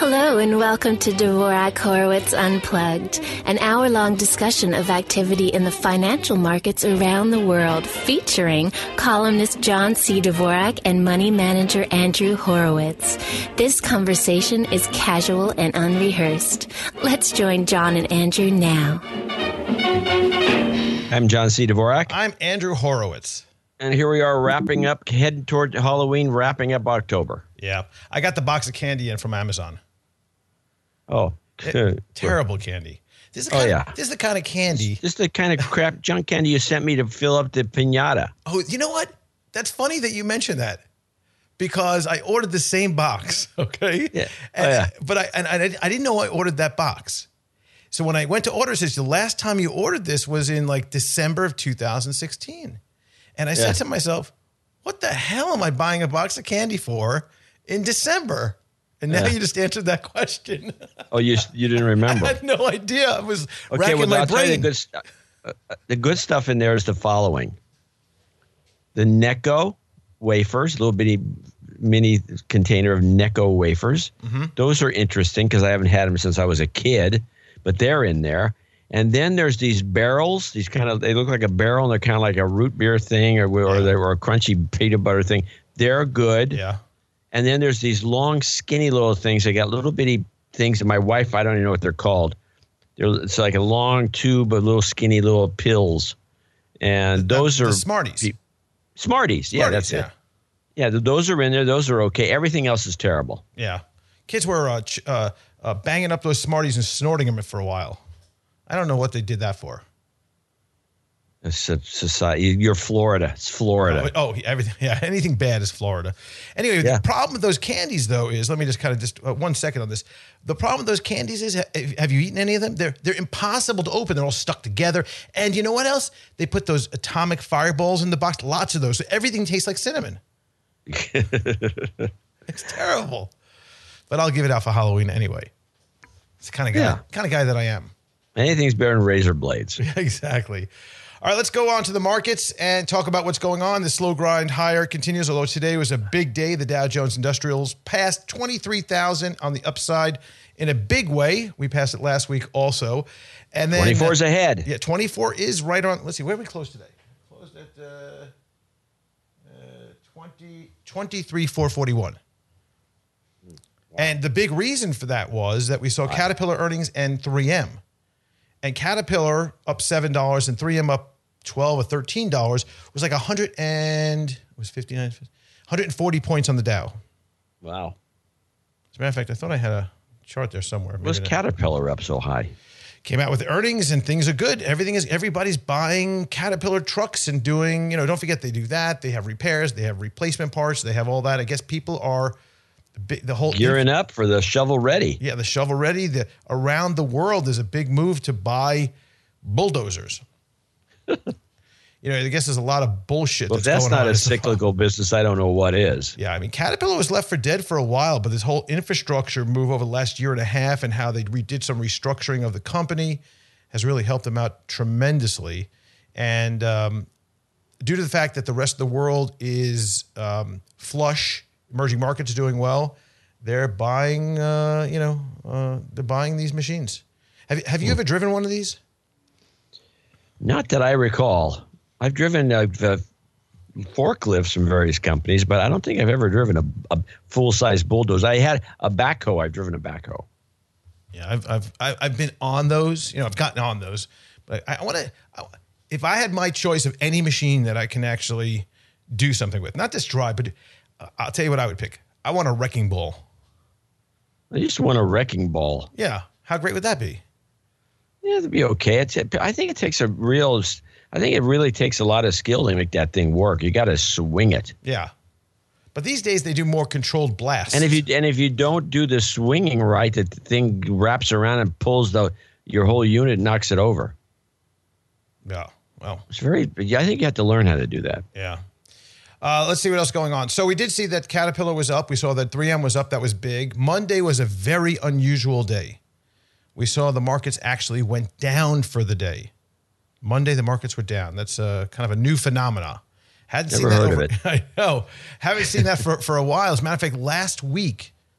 Hello and welcome to Dvorak Horowitz Unplugged, an hour-long discussion of activity in the financial markets around the world, featuring columnist John C. Dvorak and money manager Andrew Horowitz. This conversation is casual and unrehearsed. Let's join John and Andrew now. I'm John C. Dvorak. I'm Andrew Horowitz. And here we are wrapping up, heading toward Halloween, wrapping up October. Yeah. I got the box of candy in from Amazon. Oh, terrible candy. This is the kind of candy. This is the kind of crap junk candy you sent me to fill up the piñata. Oh, you know what? That's funny that you mentioned that because I ordered the same box. Okay. Yeah. But I didn't know I ordered that box. So when I went to order, it says the last time you ordered this was in like December of 2016. And I said to myself, what the hell am I buying a box of candy for in December? And now you just answered that question. Oh, you didn't remember? I had no idea. I was racking my I'll brain. tell you the good stuff in there is the following. The Necco wafers, a little bitty mini container of Necco wafers. Mm-hmm. Those are interesting because I haven't had them since I was a kid, but they're in there. And then there's these barrels, they look like a barrel and they're kind of like a root beer thing or a crunchy peanut butter thing. They're good. Yeah. And then there's these long, skinny little things. They got little bitty things. And my wife, I don't even know what they're called. It's like a long tube of little skinny little pills. And those are Smarties. Smarties. Yeah, that's it. Yeah, those are in there. Those are okay. Everything else is terrible. Yeah. Kids were banging up those Smarties and snorting them for a while. I don't know what they did that for. Society. You're Florida. It's Florida. Everything. Yeah, anything bad is Florida. Anyway, The problem with those candies, though, is let me just kind of just 1 second on this. The problem with those candies is, have you eaten any of them? They're impossible to open. They're all stuck together. And you know what else? They put those atomic fireballs in the box. Lots of those. So everything tastes like cinnamon. It's terrible. But I'll give it out for Halloween anyway. It's the kind of guy that I am. Anything's better than razor blades. Yeah, exactly. All right, let's go on to the markets and talk about what's going on. The slow grind higher continues, although today was a big day. The Dow Jones Industrials passed 23,000 on the upside in a big way. We passed it last week also. And then 24 is ahead. Yeah, 24 is right on. Let's see, where did we close today? Closed at 23,441. Wow. And the big reason for that was that we saw Caterpillar earnings and 3M. And Caterpillar up $7 and 3M up $12 or $13 was like 140 points on the Dow. Wow. As a matter of fact, I thought I had a chart there somewhere. Was Caterpillar up so high? Came out with earnings and things are good. Everybody's buying Caterpillar trucks and doing, don't forget they do that. They have repairs, they have replacement parts, they have all that. I guess people are the whole gearing up for the shovel ready. Yeah, the shovel ready. Around the world, there's a big move to buy bulldozers. I guess there's a lot of bullshit. Well, that's not a cyclical business. I don't know what is. Yeah, I mean, Caterpillar was left for dead for a while, but this whole infrastructure move over the last year and a half and how they did some restructuring of the company has really helped them out tremendously. And due to the fact that the rest of the world is flush, emerging markets doing well, they're buying, they're buying these machines. Have you ever driven one of these? Not that I recall. I've driven forklifts from various companies, but I don't think I've ever driven a full-size bulldozer. I had a backhoe. I've driven a backhoe. Yeah, I've been on those. I've gotten on those, but I want to. If I had my choice of any machine that I can actually do something with, not just drive, but I'll tell you what I would pick. I want a wrecking ball. I just want a wrecking ball. Yeah. How great would that be? Yeah, it'd be okay. I think it really takes a lot of skill to make that thing work. You got to swing it. Yeah. But these days they do more controlled blasts. And if you don't do the swinging right, the thing wraps around and pulls your whole unit, knocks it over. Yeah. Well, I think you have to learn how to do that. Yeah. Let's see what else is going on. So we did see that Caterpillar was up. We saw that 3M was up. That was big. Monday was a very unusual day. We saw the markets actually went down for the day. Monday, the markets were down. That's kind of a new phenomena. Hadn't Never seen that heard of it. I know. Haven't seen that for a while. As a matter of fact, last week,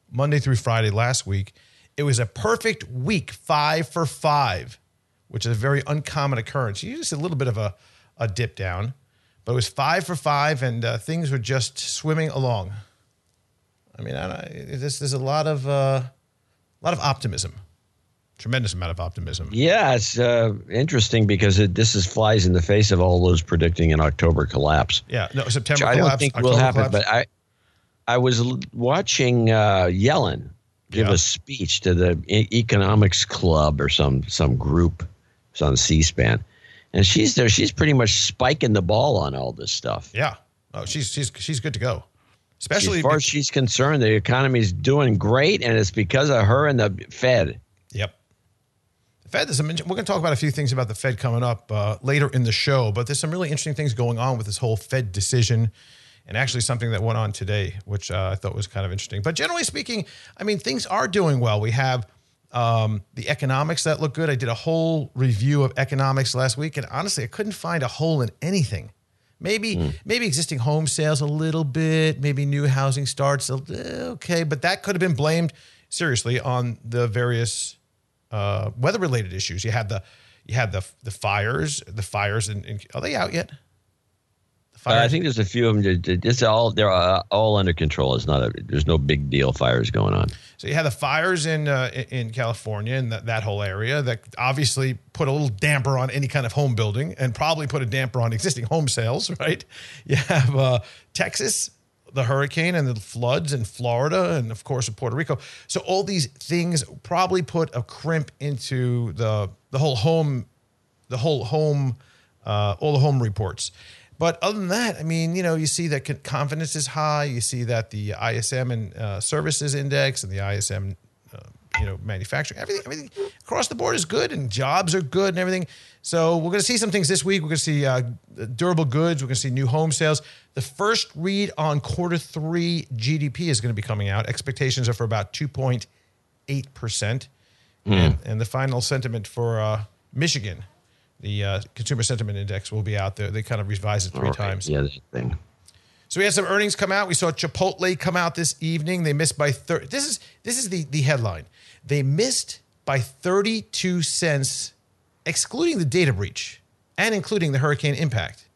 Monday through Friday last week. It was a perfect week, 5 for 5, which is a very uncommon occurrence. You just a little bit of a dip down, but it was 5 for 5, and things were just swimming along. I mean, there's a lot of optimism, tremendous amount of optimism. Yeah, it's interesting because this flies in the face of all those predicting an October collapse. Yeah, no, September collapse. I don't think October will happen, collapse. but I was watching Yellen give a speech to the Economics Club or some group. It's on C-SPAN, and she's there. She's pretty much spiking the ball on all this stuff. Yeah, oh, she's good to go. Especially as far as she's concerned, the economy's doing great, and it's because of her and the Fed. Yep. The Fed, we're going to talk about a few things about the Fed coming up later in the show, but there's some really interesting things going on with this whole Fed decision, and actually something that went on today, which I thought was kind of interesting. But generally speaking, I mean, things are doing well. We have the economics that look good. I did a whole review of economics last week, and honestly, I couldn't find a hole in anything. Maybe existing home sales a little bit, maybe new housing starts, okay, but that could have been blamed seriously on the various weather-related issues. You had the fires. The fires in are they out yet? The fires? I think there's a few of them. They're all under control. There's no big deal fires going on. So you had the fires in California and that whole area that obviously put a little damper on any kind of home building and probably put a damper on existing home sales, right? You have Texas, the hurricane and the floods in Florida and, of course, in Puerto Rico. So all these things probably put a crimp into the whole home, all the home reports. But other than that, I mean, you see that confidence is high. You see that the ISM and services index and the ISM, manufacturing, everything across the board is good, and jobs are good and everything. So we're going to see some things this week. We're going to see durable goods. We're going to see new home sales. The first read on quarter 3 GDP is going to be coming out. Expectations are for about 2.8%. And the final sentiment for Michigan, the Consumer Sentiment Index, will be out there. They kind of revised it 3 times. Yeah, that thing. So we had some earnings come out. We saw Chipotle come out this evening. They missed by 30. This is the headline. They missed by 32 cents, excluding the data breach and including the hurricane impact.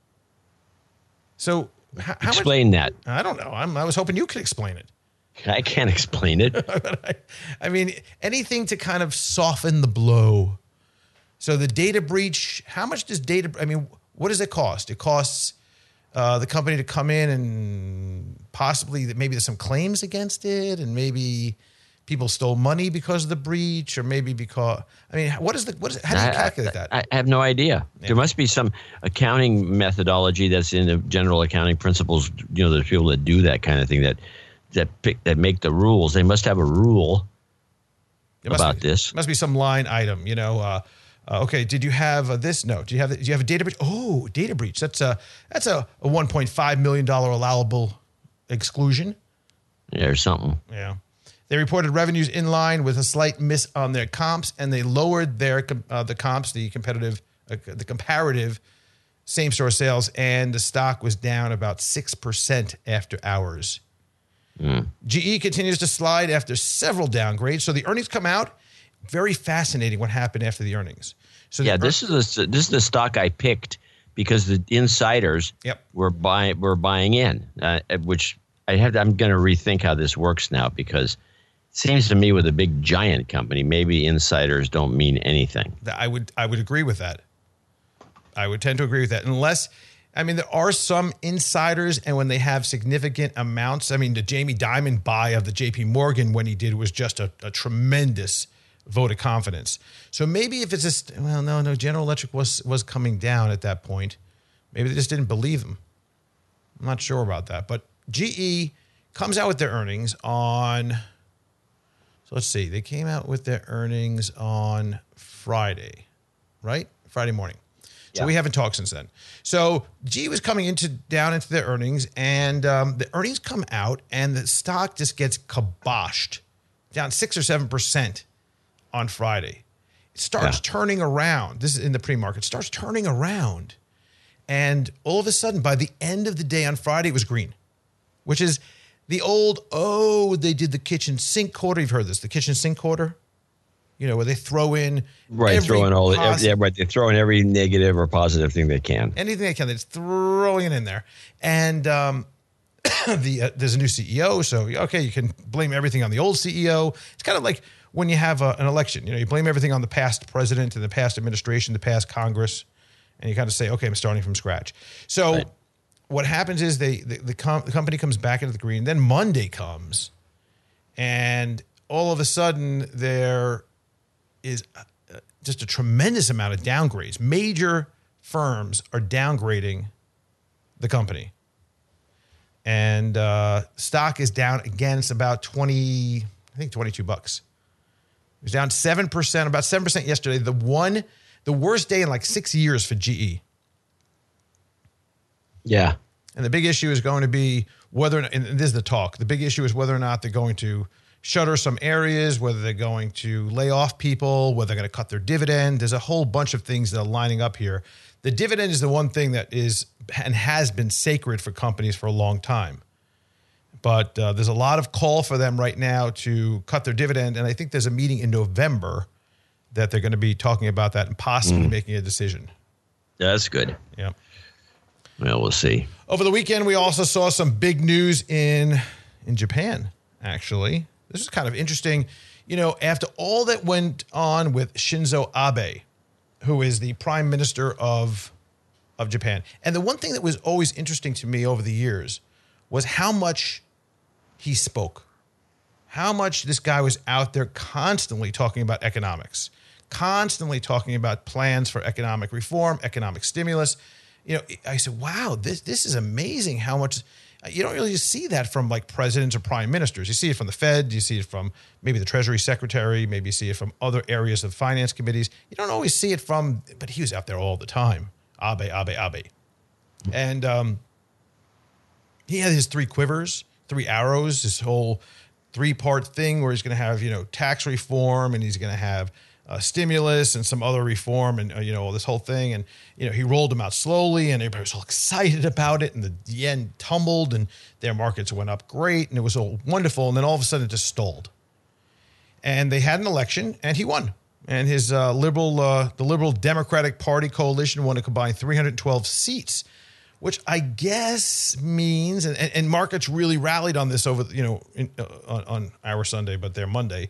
So how explain that? I don't know. I was hoping you could explain it. I can't explain it. I mean, anything to kind of soften the blow. So the data breach, how much does what does it cost? It costs the company to come in and possibly maybe there's some claims against it, and maybe people stole money because of the breach, or maybe because, how do you calculate that? I have no idea. Yeah. There must be some accounting methodology that's in the general accounting principles. There's people that do that kind of thing that make the rules. They must have a rule about this. Must be some line item, okay, did you have this? No. Do you have a data breach? Oh, data breach. That's a $1.5 million allowable exclusion. Yeah, or something. Yeah. They reported revenues in line with a slight miss on their comps, and they lowered their the comps, the comparative same-store sales, and the stock was down about 6% after hours. GE continues to slide after several downgrades. So the earnings come out. Very fascinating what happened after the earnings. So this is the stock I picked because the insiders were buying in, which I'm going to rethink how this works now, because it seems to me with a big giant company, maybe insiders don't mean anything. I would agree with that. I would tend to agree with that, unless. There are some insiders, and when they have significant amounts, the Jamie Dimon buy of the JP Morgan when he did was just a tremendous vote of confidence. So maybe if it's just, no, General Electric was coming down at that point. Maybe they just didn't believe him. I'm not sure about that. But GE comes out with their earnings on, so let's see, they came out with their earnings on Friday, right? Friday morning. So we haven't talked since then. So GE was coming down into their earnings, and the earnings come out, and the stock just gets kiboshed, down 6 or 7% on Friday. It starts turning around. This is in the pre-market. It starts turning around, and all of a sudden, by the end of the day on Friday, it was green, which is The old, they did the kitchen sink quarter. You've heard this, the kitchen sink quarter. You know, where they throw in Right, they throw in every negative or positive thing they can. Anything they can, they're just throwing it in there. And there's a new CEO, so okay, you can blame everything on the old CEO. It's kind of like when you have an election. You know, you blame everything on the past president and the past administration, the past Congress, and you kind of say, okay, I'm starting from scratch. So what happens is the company comes back into the green. Then Monday comes, and all of a sudden there is just a tremendous amount of downgrades. Major firms are downgrading the company. And stock is down again. It's about $22. It was down 7%, about 7% yesterday. The worst day in like 6 years for GE. Yeah. And the big issue is going to be whether, and this is the talk, the big issue is whether or not they're going to shutter some areas, whether they're going to lay off people, whether they're going to cut their dividend. There's a whole bunch of things that are lining up here. The dividend is the one thing that is and has been sacred for companies for a long time. But there's a lot of call for them right now to cut their dividend. And I think there's a meeting in November that they're going to be talking about that and possibly making a decision. That's good. Yeah. Well, we'll see. Over the weekend, we also saw some big news in Japan, actually. This is kind of interesting. You know, after all that went on with Shinzo Abe, who is the prime minister of Japan. And the one thing that was always interesting to me over the years was how much he spoke, how much this guy was out there constantly talking about economics, constantly talking about plans for economic reform, economic stimulus. You know, I said, wow, this is amazing how much. You don't really see that from like presidents or prime ministers. You see it from the Fed. You see it from maybe the Treasury Secretary. Maybe you see it from other areas of finance committees. You don't always see it from, but he was out there all the time. Abe. And he had his 3 quivers, 3 arrows, this whole 3-part thing where he's going to have, you know, tax reform, and he's going to have stimulus and some other reform, and you know, all this whole thing. And you know, he rolled them out slowly, and everybody was all excited about it, and the yen tumbled, and their markets went up great, and it was all wonderful. And then all of a sudden, it just stalled. And they had an election, and he won. And his the Liberal Democratic Party coalition won a combined 312 seats, which I guess means, and markets really rallied on this over, you know, on our Sunday, but their Monday.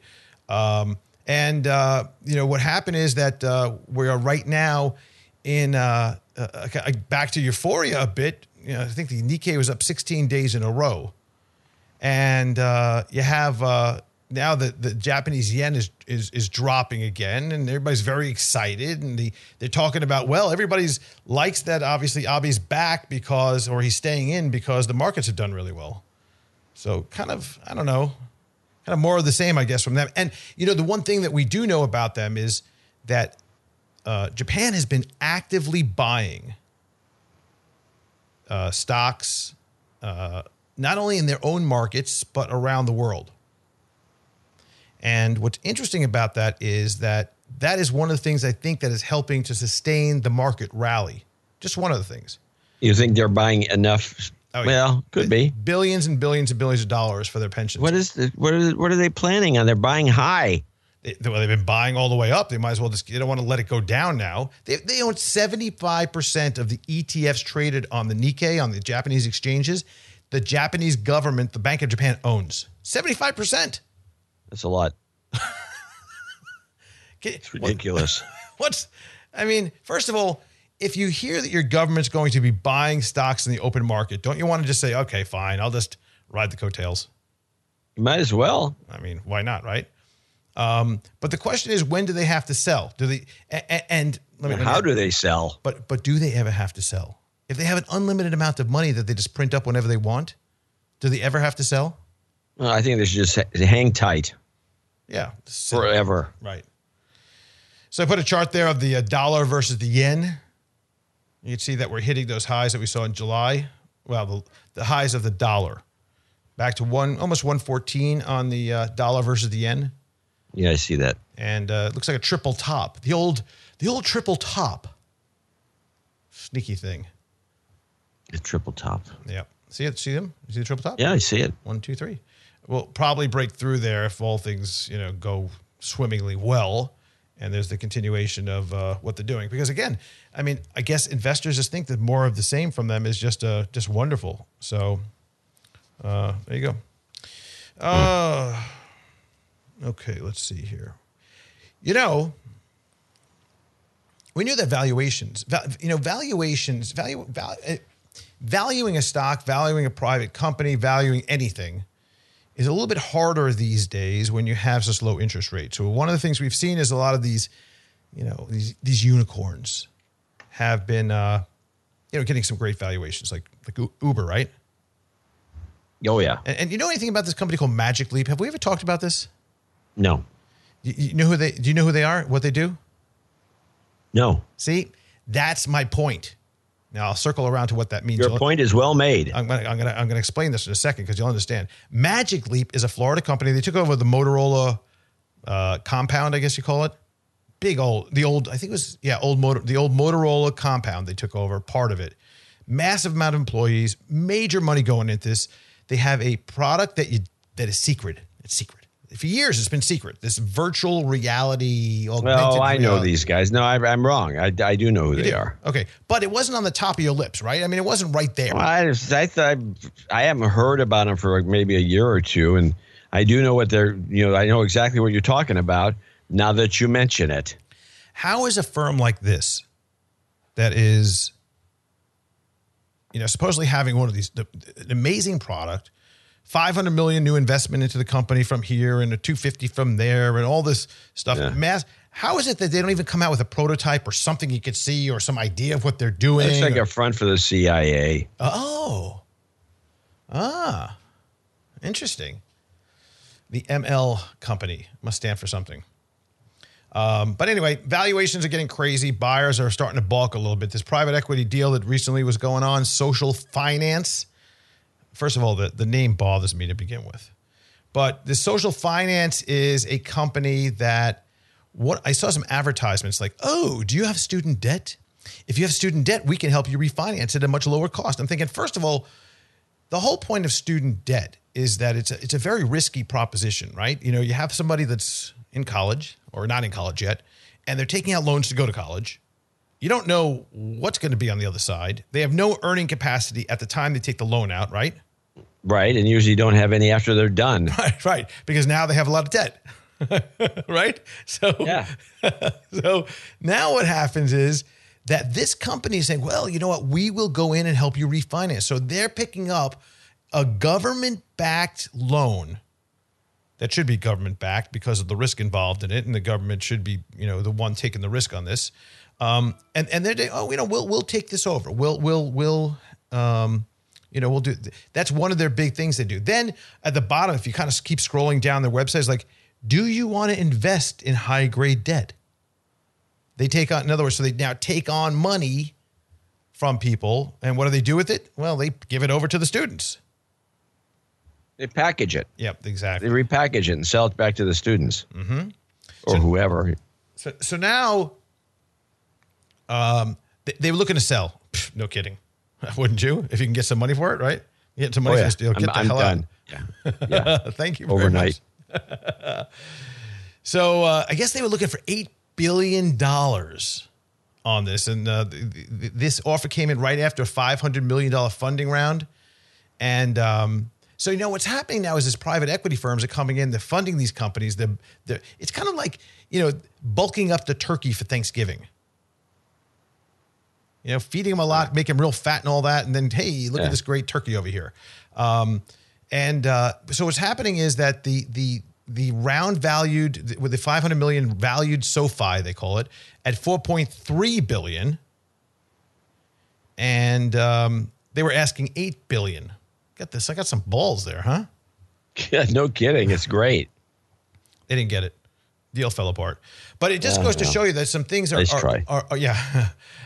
And you know, what happened is that we are right now in back to euphoria a bit. You know, I think the Nikkei was up 16 days in a row. And you have now the Japanese yen is dropping again, and everybody's very excited. And they're talking about, well, everybody's likes that obviously Abe's back or he's staying in because the markets have done really well. So kind of, I don't know, kind of more of the same, I guess, from them. And, you know, the one thing that we do know about them is that Japan has been actively buying stocks, not only in their own markets, but around the world. And what's interesting about that is that is one of the things I think that is helping to sustain the market rally. Just one of the things. You think they're buying enough? Oh, well, could be. Billions and billions and billions of dollars for their pensions. What are they planning on? They're buying high. They've been buying all the way up. They might as well they don't want to let it go down now. They own 75% of the ETFs traded on the Nikkei, on the Japanese exchanges. The Japanese government, the Bank of Japan, owns 75%. That's a lot. It's ridiculous. First of all, if you hear that your government's going to be buying stocks in the open market, don't you want to just say, okay, fine, I'll just ride the coattails? You might as well. I mean, why not, right? But the question is, when do they have to sell? Do they? How do they sell? But do they ever have to sell? If they have an unlimited amount of money that they just print up whenever they want, do they ever have to sell? Well, I think they should just hang tight. Yeah. Forever. Right. So I put a chart there of the dollar versus the yen. You can see that we're hitting those highs that we saw in July. Well, the highs of the dollar. Back to almost 114 on the dollar versus the yen. Yeah, I see that. And it looks like a triple top. The old triple top. Sneaky thing. A triple top. Yep. See it? See them? You see the triple top? Yeah, I see it. 1, 2, 3. We'll probably break through there if all things, go swimmingly well. And there's the continuation of what they're doing. Because again, I mean, I guess investors just think that more of the same from them is just wonderful. So there you go. Okay, let's see here. We knew that valuations, valuing a stock, valuing a private company, valuing anything is a little bit harder these days when you have such low interest rates. So one of the things we've seen is a lot of these, these unicorns have been, getting some great valuations, like Uber, right? Oh yeah. And you know anything about this company called Magic Leap? Have we ever talked about this? No. Do you know who they are? What they do? No. See, that's my point. Now I'll circle around to what that means. Your point is well made. I'm gonna explain this in a second because you'll understand. Magic Leap is a Florida company. They took over the Motorola compound, I guess you call it. The old Motorola compound. They took over part of it. Massive amount of employees, major money going into this. They have a product that is secret. It's secret. For years, it's been secret. This virtual reality. Well, I know these guys. No, I'm wrong. I do know who they are. Okay, but it wasn't on the top of your lips, right? I mean, it wasn't right there. Well, I haven't heard about them for maybe a year or two, and I do know what they're. I know exactly what you're talking about now that you mention it. How is a firm like this, that is, supposedly having one of these, an amazing product, $500 million new investment into the company from here and a $250 from there and all this stuff. Yeah. How is it that they don't even come out with a prototype or something you could see or some idea of what they're doing? It's like a front for the CIA. Interesting. The ML company must stand for something. But anyway, valuations are getting crazy. Buyers are starting to balk a little bit. This private equity deal that recently was going on, Social Finance. First of all, the name bothers me to begin with. But the Social Finance is a company that I saw some advertisements like, oh, do you have student debt? If you have student debt, we can help you refinance at a much lower cost. I'm thinking, first of all, the whole point of student debt is that it's a very risky proposition, right? You have somebody that's in college or not in college yet, and they're taking out loans to go to college. You don't know what's going to be on the other side. They have no earning capacity at the time they take the loan out, right? Right, and usually don't have any after they're done. Right, because now they have a lot of debt, right? So, yeah. So now what happens is that this company is saying, well, you know what? We will go in and help you refinance. So they're picking up a government-backed loan that should be government-backed because of the risk involved in it, and the government should be, the one taking the risk on this. And they're saying, we'll take this over. We'll do. That's one of their big things they do. Then at the bottom, if you kind of keep scrolling down their website, it's like, do you want to invest in high grade debt? They take on, in other words, so they now take on money from people, and what do they do with it? Well, they give it over to the students. They package it. Yep, exactly. They repackage it and sell it back to the students or whoever. So now. They were looking to sell. Pfft, no kidding. Wouldn't you? If you can get some money for it, right? You get some money for this deal. Get the hell done. out. Yeah. Thank you very Overnight. much. So I guess they were looking for $8 billion on this. And this offer came in right after a $500 million funding round. And so, what's happening now is this private equity firms are coming in. They're funding these companies. It's kind of like, bulking up the turkey for Thanksgiving. Feeding them a lot, make them real fat and all that. And then, hey, look at this great turkey over here. So what's happening is that the round valued with the $500 million valued SoFi, they call it, at $4.3 billion. And they were asking $8 billion. Got this. I got some balls there, huh? Yeah, no kidding. It's great. They didn't get it. Deal fell apart. But it just goes to show you that some things are yeah.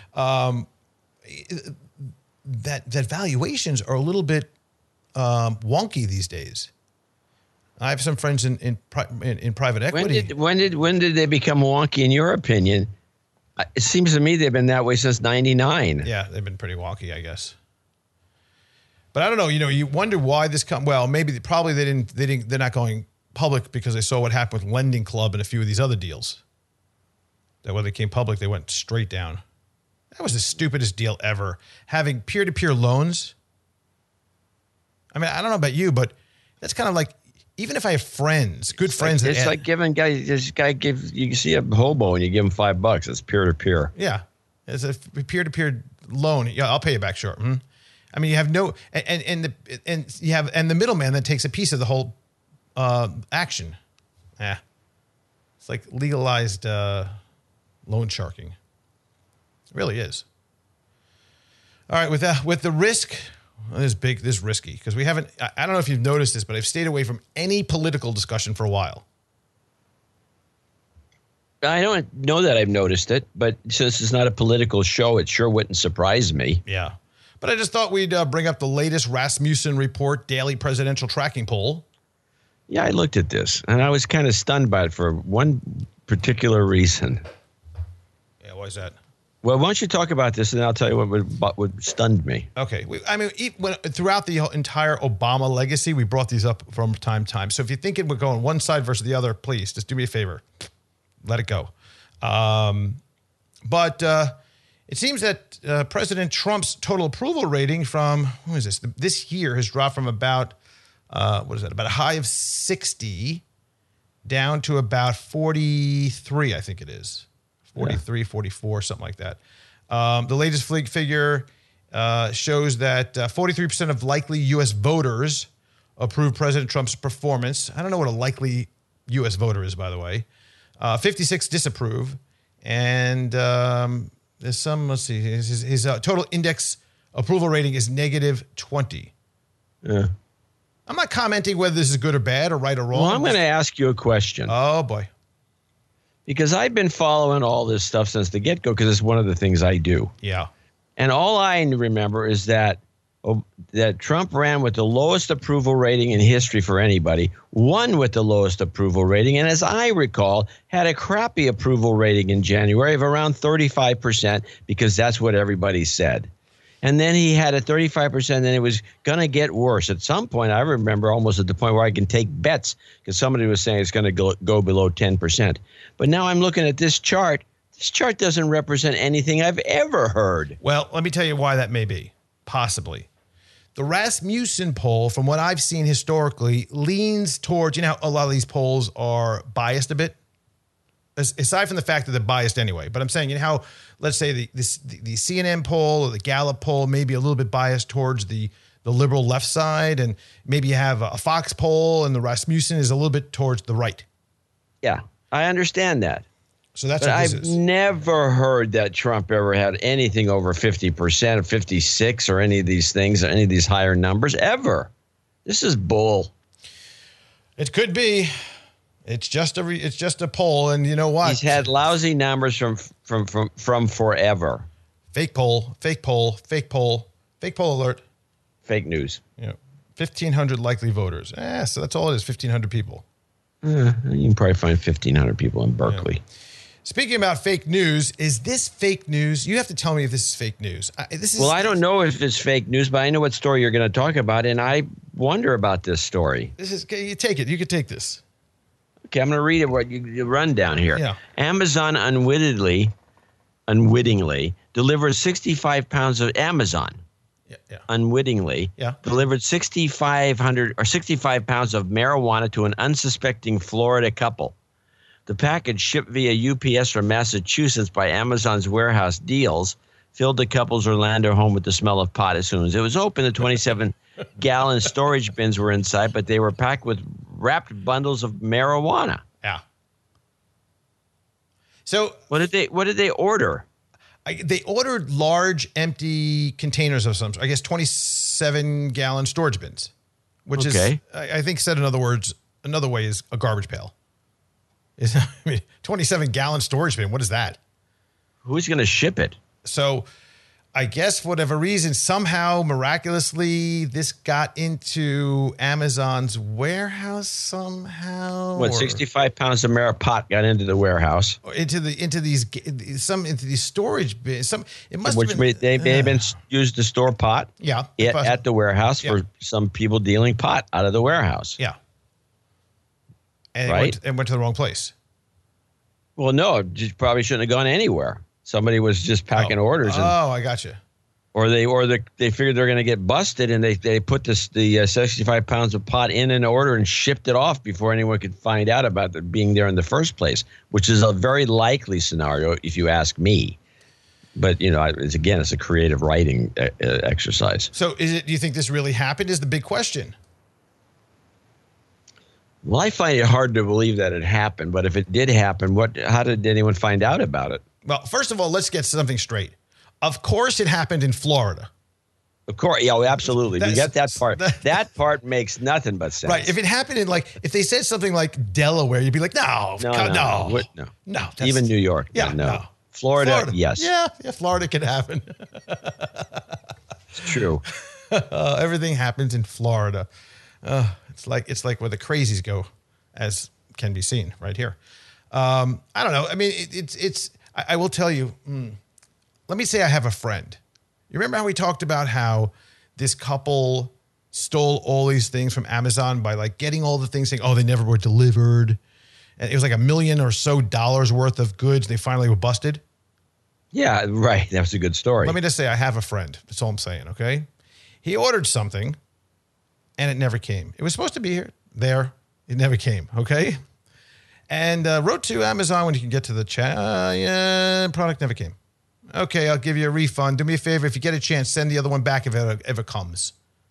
That valuations are a little bit wonky these days. I have some friends in private equity. When did they become wonky in your opinion? It seems to me they've been that way since '99. Yeah, they've been pretty wonky, I guess. But I don't know. You wonder why this well, probably they're not going public because they saw what happened with Lending Club and a few of these other deals. That when they came public, they went straight down. That was the stupidest deal ever. Having peer-to-peer loans. I mean, I don't know about you, but that's kind of like, even if I have friends, good friends. It's like giving guys, you see a hobo and you give him $5. It's peer-to-peer. Yeah. It's a peer-to-peer loan. Yeah, I'll pay you back, sure. Mm-hmm. I mean, you have no, and the middleman that takes a piece of the whole action. Yeah. It's like legalized loan sharking. It really is. All right, with the risk, this is risky because we haven't. I don't know if you've noticed this, but I've stayed away from any political discussion for a while. I don't know that I've noticed it, but since it's not a political show, it sure wouldn't surprise me. Yeah, but I just thought we'd bring up the latest Rasmussen Report daily presidential tracking poll. Yeah, I looked at this and I was kind of stunned by it for one particular reason. Yeah, why is that? Well, why don't you talk about this, and I'll tell you what stunned me. Okay. Throughout the entire Obama legacy, we brought these up from time to time. So if you're thinking we're going one side versus the other, please just do me a favor. Let it go. But it seems that President Trump's total approval rating from, what is this? This year has dropped from about a high of 60 down to about 43, I think it is. 43, 44, something like that. The latest figure shows that 43% of likely U.S. voters approve President Trump's performance. I don't know what a likely U.S. voter is, by the way. 56 disapprove. And there's some, let's see, his total index approval rating is negative 20. Yeah. I'm not commenting whether this is good or bad or right or wrong. Well, I'm going to ask you a question. Oh, boy. Because I've been following all this stuff since the get-go because it's one of the things I do. Yeah. And all I remember is that Trump ran with the lowest approval rating in history for anybody, won with the lowest approval rating, and as I recall, had a crappy approval rating in January of around 35% because that's what everybody said. And then he had a 35%, and it was going to get worse. At some point, I remember almost at the point where I can take bets because somebody was saying it's going to go below 10%. But now I'm looking at this chart. This chart doesn't represent anything I've ever heard. Well, let me tell you why that may be, possibly. The Rasmussen poll, from what I've seen historically, leans towards, how a lot of these polls are biased a bit. Aside from the fact that they're biased anyway, but I'm saying, how, let's say the CNN poll or the Gallup poll may be a little bit biased towards the liberal left side, and maybe you have a Fox poll and the Rasmussen is a little bit towards the right. Yeah, I understand that. So that's but what this I've is. never heard that Trump ever had anything over 50% or 56 or any of these things, or any of these higher numbers ever. This is bull. It could be. It's just a poll, and you know what? He's had lousy numbers from forever. Fake poll alert. Fake news. 1,500 likely voters. So that's all it is. 1,500 people. You can probably find 1,500 people in Berkeley. Yeah. Speaking about fake news, is this fake news? You have to tell me if this is fake news. I don't know if it's fake news, but I know what story you're going to talk about, and I wonder about this story. You take it. You could take this. Okay, I'm going to read it. What you run down here. Yeah. Amazon unwittingly delivered 65 pounds of Amazon. Yeah. Unwittingly delivered 65 pounds of marijuana to an unsuspecting Florida couple. The package, shipped via UPS from Massachusetts by Amazon's warehouse deals, filled the couple's Orlando home with the smell of pot as soon as it was open. The 27-gallon storage bins were inside, but they were packed with wrapped bundles of marijuana. Yeah. So what did they order? They ordered large empty containers of some sort. I guess 27-gallon storage bins, which is, I think, said another way is a garbage pail. 27-gallon storage bin. What is that? Who's going to ship it? So I guess for whatever reason, somehow, miraculously, this got into Amazon's warehouse somehow. What, 65 pounds of pot got into the warehouse? Or into these storage bins. It must have been. They may have been used to store pot. Yeah. At the warehouse for some people dealing pot out of the warehouse. Yeah. And right? It went to the wrong place. Well, no, it probably shouldn't have gone anywhere. Somebody was just packing orders. I got you. Or they figured they're going to get busted, and they put the 65 pounds of pot in an order and shipped it off before anyone could find out about it being there in the first place, which is a very likely scenario if you ask me. But, it's a creative writing exercise. So do you think this really happened is the big question. Well, I find it hard to believe that it happened, but if it did happen, how did anyone find out about it? Well, first of all, let's get something straight. Of course it happened in Florida. Of course. Yeah, absolutely. We get that part. That part makes nothing but sense. Right. If it happened in if they said something like Delaware, you'd be like, no. No. Even New York. Yeah. No. Florida, yes. Yeah. Florida can happen. It's true. Everything happens in Florida. It's like where the crazies go, as can be seen right here. I don't know. I mean, I will tell you, let me say I have a friend. You remember how we talked about how this couple stole all these things from Amazon by getting all the things saying, they never were delivered. And it was $1 million or so worth of goods. They finally were busted. Yeah, right. That was a good story. Let me just say I have a friend. That's all I'm saying, okay? He ordered something and it never came. It was supposed to be there. It never came, okay? And wrote to Amazon when you can get to the chat. Product never came. Okay, I'll give you a refund. Do me a favor. If you get a chance, send the other one back if it ever comes.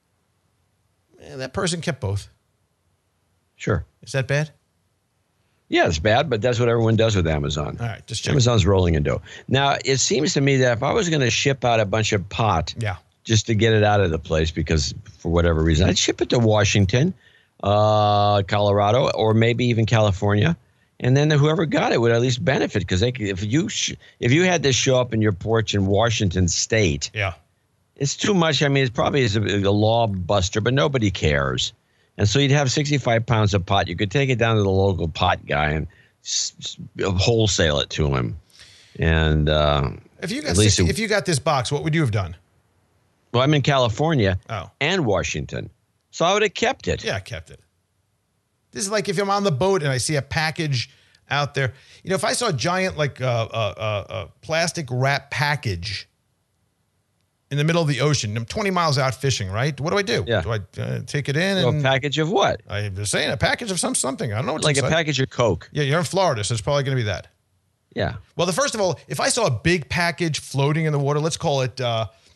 And that person kept both. Sure. Is that bad? Yeah, it's bad, but that's what everyone does with Amazon. All right, just check. Amazon's rolling in dough. Now, it seems to me that if I was going to ship out a bunch of pot just to get it out of the place because for whatever reason, I'd ship it to Washington, Colorado, or maybe even California. And then whoever got it would at least benefit because if you had this show up in your porch in Washington State, it's too much. I mean, it probably is a law buster, but nobody cares. And so you'd have 65 pounds of pot. You could take it down to the local pot guy and wholesale it to him. And if you got this box, what would you have done? Well, I'm in California and Washington, so I would have kept it. Yeah, I kept it. This is like if I'm on the boat and I see a package out there. If I saw a giant plastic wrap package in the middle of the ocean, I'm 20 miles out fishing, right? What do I do? Yeah. Do I take it in? A package of what? I'm just saying a package of something. I don't know what's like inside. A package of Coke. Yeah, you're in Florida, so it's probably going to be that. Yeah. Well, first of all, if I saw a big package floating in the water, let's call it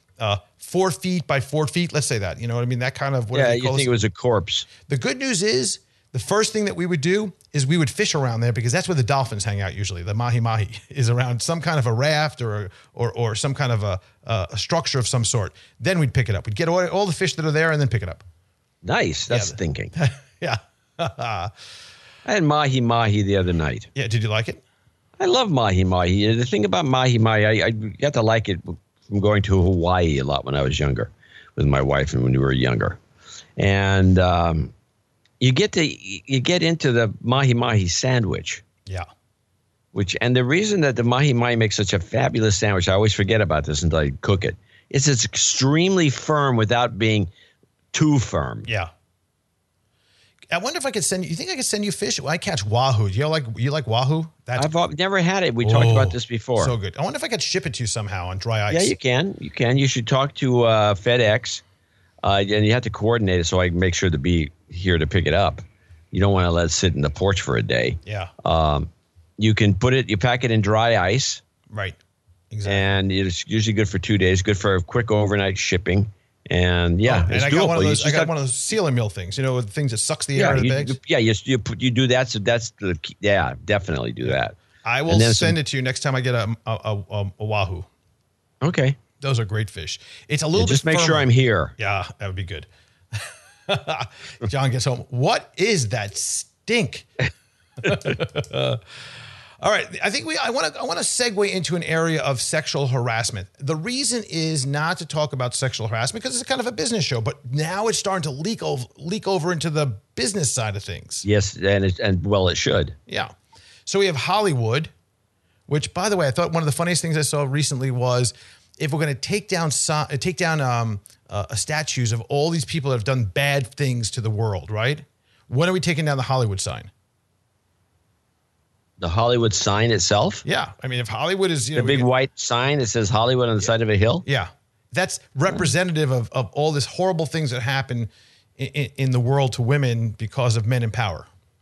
4 feet by 4 feet. Let's say that. You know what I mean? That kind of whatever you think it was a corpse. The good news is the first thing that we would do is we would fish around there because that's where the dolphins hang out usually. The mahi-mahi is around some kind of a raft or some kind of a structure of some sort. Then we'd pick it up. We'd get all the fish that are there and then pick it up. Nice. That's thinking. Yeah. I had mahi-mahi the other night. Yeah. Did you like it? I love mahi-mahi. The thing about mahi-mahi, I got to like it from going to Hawaii a lot when I was younger with my wife and when we were younger. And you get into the mahi-mahi sandwich. Yeah. And the reason that the mahi-mahi makes such a fabulous sandwich, I always forget about this until I cook it, it's extremely firm without being too firm. Yeah. I wonder if I could send you. You think I could send you fish? I catch wahoo. You like wahoo? I've never had it. We talked about this before. So good. I wonder if I could ship it to you somehow on dry ice. Yeah, you can. You can. You should talk to FedEx, and you have to coordinate it so I can make sure to be here to pick it up. You don't want to let it sit in the porch for a day. Yeah. You can you pack it in dry ice. Right. Exactly. And it's usually good for 2 days. Good for a quick overnight shipping. And and it's I got one of those. I got one of those sealer mill things. The things that sucks the air out of the bags. You do that. So that's definitely do that. I will send it to you next time I get a wahoo. Okay. Those are great fish. It's a little bit just make sure I'm here. Yeah, that would be good. John gets home. What is that stink? All right. I think I want to segue into an area of sexual harassment. The reason is not to talk about sexual harassment because it's kind of a business show, but now it's starting to leak over into the business side of things. Yes, and it should. Yeah. So we have Hollywood, which, by the way, I thought one of the funniest things I saw recently was if we're going to take down statues of all these people that have done bad things to the world, right? When are we taking down the Hollywood sign? The Hollywood sign itself? Yeah. I mean, if Hollywood is... the big white sign that says Hollywood on the side of a hill? Yeah. That's representative of all this horrible things that happen in the world to women because of men in power.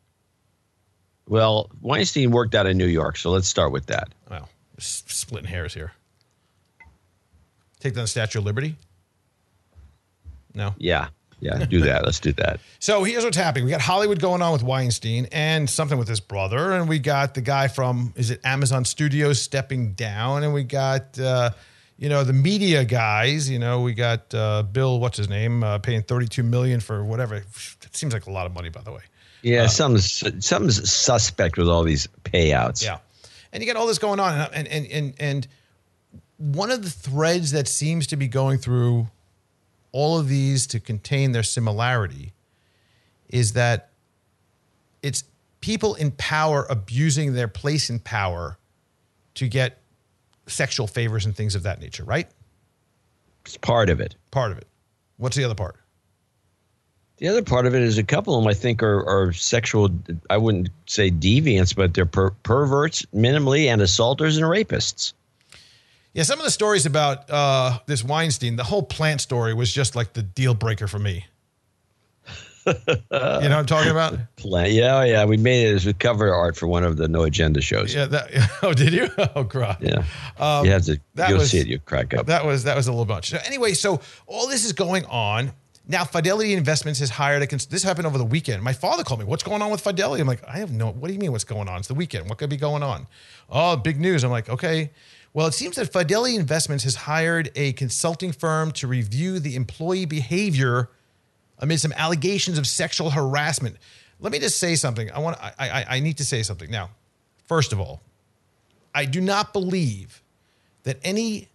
Well, Weinstein worked out in New York, so let's start with that. Well, splitting hairs here. Take down the Statue of Liberty? No? Yeah, do that. Let's do that. So here's what's happening. We got Hollywood going on with Weinstein and something with his brother. And we got the guy from, Amazon Studios stepping down. And we got, the media guys. We got Bill, what's his name, paying $32 million for whatever. It seems like a lot of money, by the way. Yeah, something's suspect with all these payouts. Yeah. And you got all this going on. And one of the threads that seems to be going through all of these to contain their similarity is that it's people in power abusing their place in power to get sexual favors and things of that nature, right? It's part of it. Part of it. What's the other part? The other part of it is a couple of them, I think, are sexual, I wouldn't say deviants, but they're perverts minimally and assaulters and rapists. Yeah, some of the stories about this Weinstein, the whole plant story was just like the deal breaker for me. You know what I'm talking about? Plant, yeah. We made it as a cover art for one of the No Agenda shows. Yeah. Oh, did you? Oh, God. Yeah. You have to go see it. You crack up. That was a little bunch. So anyway, so all this is going on. Now, Fidelity Investments has hired this happened over the weekend. My father called me. What's going on with Fidelity? I'm like, I have no. What do you mean? What's going on? It's the weekend. What could be going on? Oh, big news. I'm like, okay. Well, it seems that Fidelity Investments has hired a consulting firm to review the employee behavior amid some allegations of sexual harassment. Let me just say something. I need to say something. Now, first of all, I do not believe that any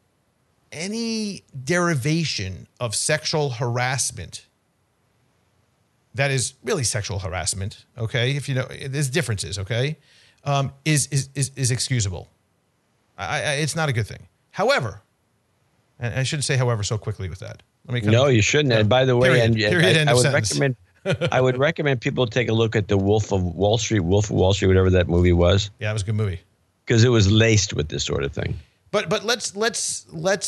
derivation of sexual harassment that is really sexual harassment, okay? If you know, there's differences, okay? Is excusable. It's not a good thing. However, and I shouldn't say however so quickly with that. No, you shouldn't. And by the way, period, I would recommend people take a look at the Wolf of Wall Street, whatever that movie was. Yeah, it was a good movie. Because it was laced with this sort of thing. But let's let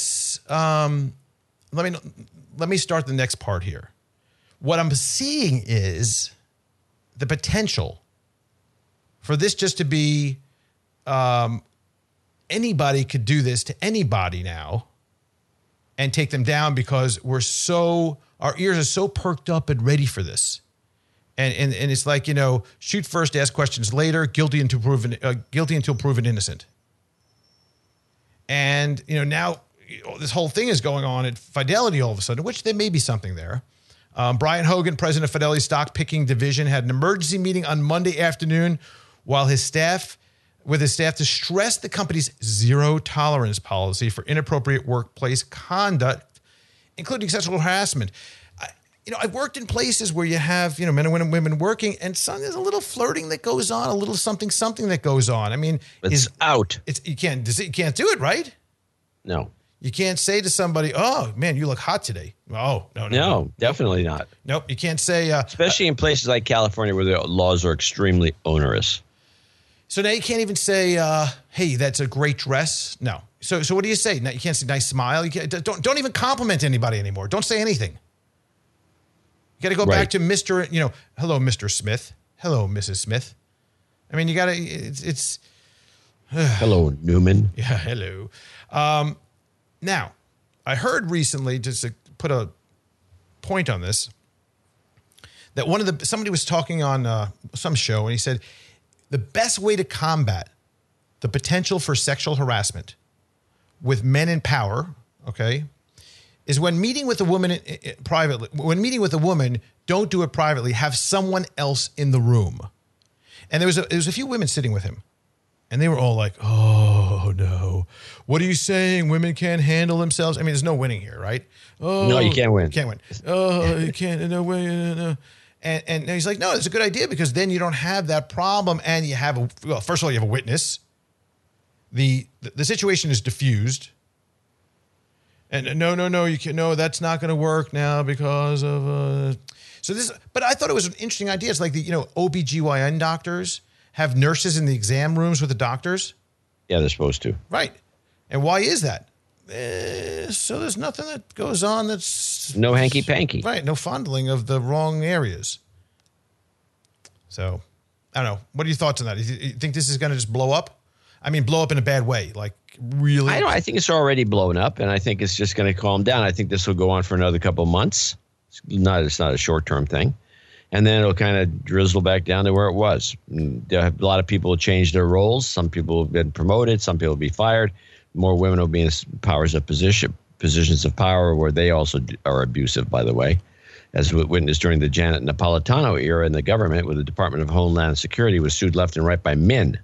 me start the next part here. What I'm seeing is the potential for this just to be anybody could do this to anybody now and take them down because our ears are so perked up and ready for this. And it's like, shoot first, ask questions later, guilty until proven innocent. And, now this whole thing is going on at Fidelity all of a sudden, which there may be something there. Brian Hogan, president of Fidelity's stock picking division, had an emergency meeting on Monday afternoon with his staff to stress the company's zero tolerance policy for inappropriate workplace conduct, including sexual harassment. I've worked in places where you have, men and women working, and there's a little flirting that goes on, a little something that goes on. I mean, it's out. You can't do it, right? No. You can't say to somebody, "Oh man, you look hot today." Oh, no. No, definitely not. Nope. You can't say, especially in places like California where the laws are extremely onerous. So now you can't even say, "Hey, that's a great dress." No. So what do you say? Now you can't say "nice smile." You can't, don't even compliment anybody anymore. Don't say anything. You got to go back to Mr. Hello, Mr. Smith. Hello, Mrs. Smith. I mean, you got to. It's. Hello, Newman. Yeah, hello. Now, I heard recently, just to put a point on this, that somebody was talking on some show, and he said the best way to combat the potential for sexual harassment with men in power, okay, is when meeting with a woman privately. When meeting with a woman, don't do it privately. Have someone else in the room. And there was a few women sitting with him, And they were all like, oh, no. What are you saying? Women can't handle themselves? I mean, there's no winning here, right? Oh, No, you can't win. You can't win. Oh, you can't. No way. No. And he's like, no, it's a good idea because then you don't have that problem. And you have, first of all, you have a witness. The situation is diffused. And no, you can't. No, that's not going to work now because of. So this, but I thought it was an interesting idea. It's like OBGYN doctors have nurses in the exam rooms with the doctors. Yeah, they're supposed to. Right. And why is that? So there's nothing that goes on that's no hanky panky. Right. No fondling of the wrong areas. So I don't know. What are your thoughts on that? You think this is going to just blow up? I mean, blow up in a bad way, like really. I think it's already blown up, and I think it's just going to calm down. I think this will go on for another couple of months. It's not a short-term thing, and then it'll kind of drizzle back down to where it was. A lot of people will change their roles. Some people have been promoted. Some people will be fired. More women will be in positions of power where they also are abusive, by the way, as witnessed during the Janet Napolitano era in the government, where the Department of Homeland Security was sued left and right by men.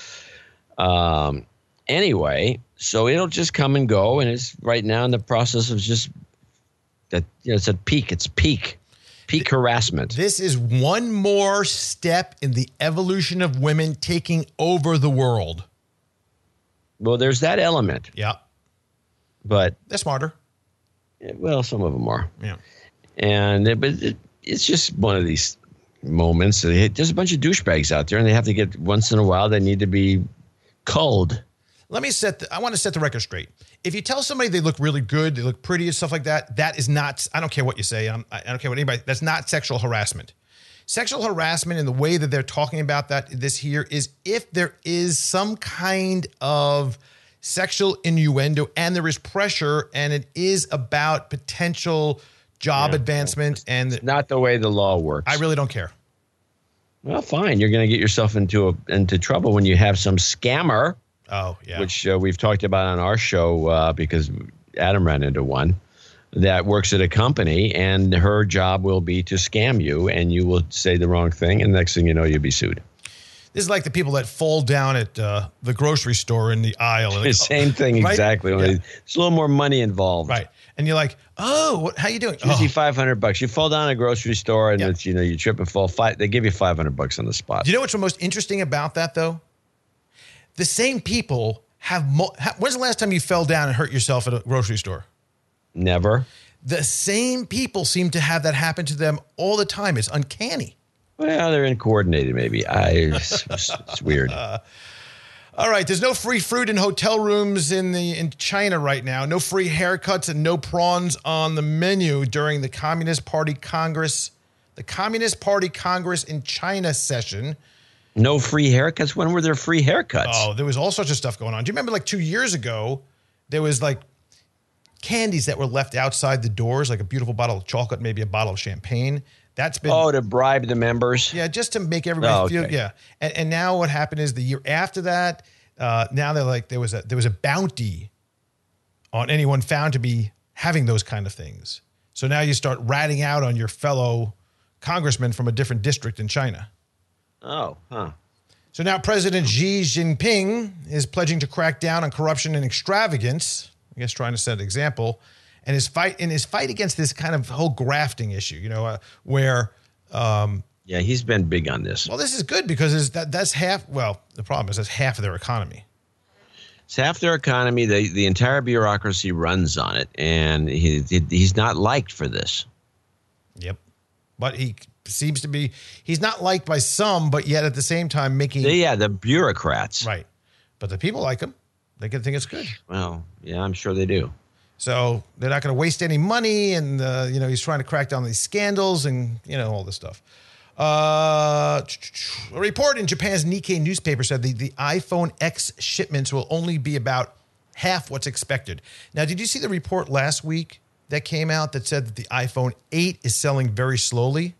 Anyway, so it'll just come and go, and it's right now in the process of just that. It's at peak. It's peak harassment. This is one more step in the evolution of women taking over the world. Well, there's that element. Yeah, but they're smarter. Well, some of them are. Yeah, but it's just one of these moments. There's a bunch of douchebags out there, and they have to get once in a while. They need to be culled. I want to set the record straight. If you tell somebody they look really good, they look pretty and stuff like that, that is not, I don't care what you say. I don't care what anybody, that's not sexual harassment. Sexual harassment in the way that they're talking about this here is if there is some kind of sexual innuendo and there is pressure and it is about potential job advancement. And it's not the way the law works. I really don't care. Well, fine. You're going to get yourself into trouble when you have some scammer. Oh, yeah. Which we've talked about on our show because Adam ran into one that works at a company, and her job will be to scam you, and you will say the wrong thing, and next thing you know, you'll be sued. This is like the people that fall down at the grocery store in the aisle. The same thing, right? Exactly. Yeah. There's a little more money involved. Right. And you're like, oh, how you doing? It's usually $500. You fall down at a grocery store, and it's, you trip and fall. They give you $500 on the spot. Do you know what's the most interesting about that, though? The same people have. When's the last time you fell down and hurt yourself at a grocery store? Never. The same people seem to have that happen to them all the time. It's uncanny. Well, they're uncoordinated, maybe. It's weird. All right. There's no free fruit in hotel rooms in China right now. No free haircuts and no prawns on the menu during the Communist Party Congress. The Communist Party Congress in China session. No free haircuts? When were there free haircuts? Oh, there was all sorts of stuff going on. Do you remember like 2 years ago, there was like candies that were left outside the doors, like a beautiful bottle of chocolate, maybe a bottle of champagne. That's been to bribe the members. Yeah, just to make everybody feel. Yeah, and now what happened is the year after that, now they're like there was a bounty on anyone found to be having those kind of things. So now you start ratting out on your fellow congressman from a different district in China. Oh, huh. So now President Xi Jinping is pledging to crack down on corruption and extravagance. I guess trying to set an example. And his fight against this kind of whole grafting issue, where he's been big on this. Well, this is good because that's half. Well, the problem is that's half of their economy. It's half their economy. The entire bureaucracy runs on it, and he's not liked for this. Yep, but he seems to be. He's not liked by some, but yet at the same time making. The bureaucrats. Right, but the people like him. They can think it's good. Well, yeah, I'm sure they do. So they're not going to waste any money, and he's trying to crack down on these scandals and all this stuff. A report in Japan's Nikkei newspaper said the iPhone X shipments will only be about half what's expected. Now, did you see the report last week that came out that said that the iPhone 8 is selling very slowly?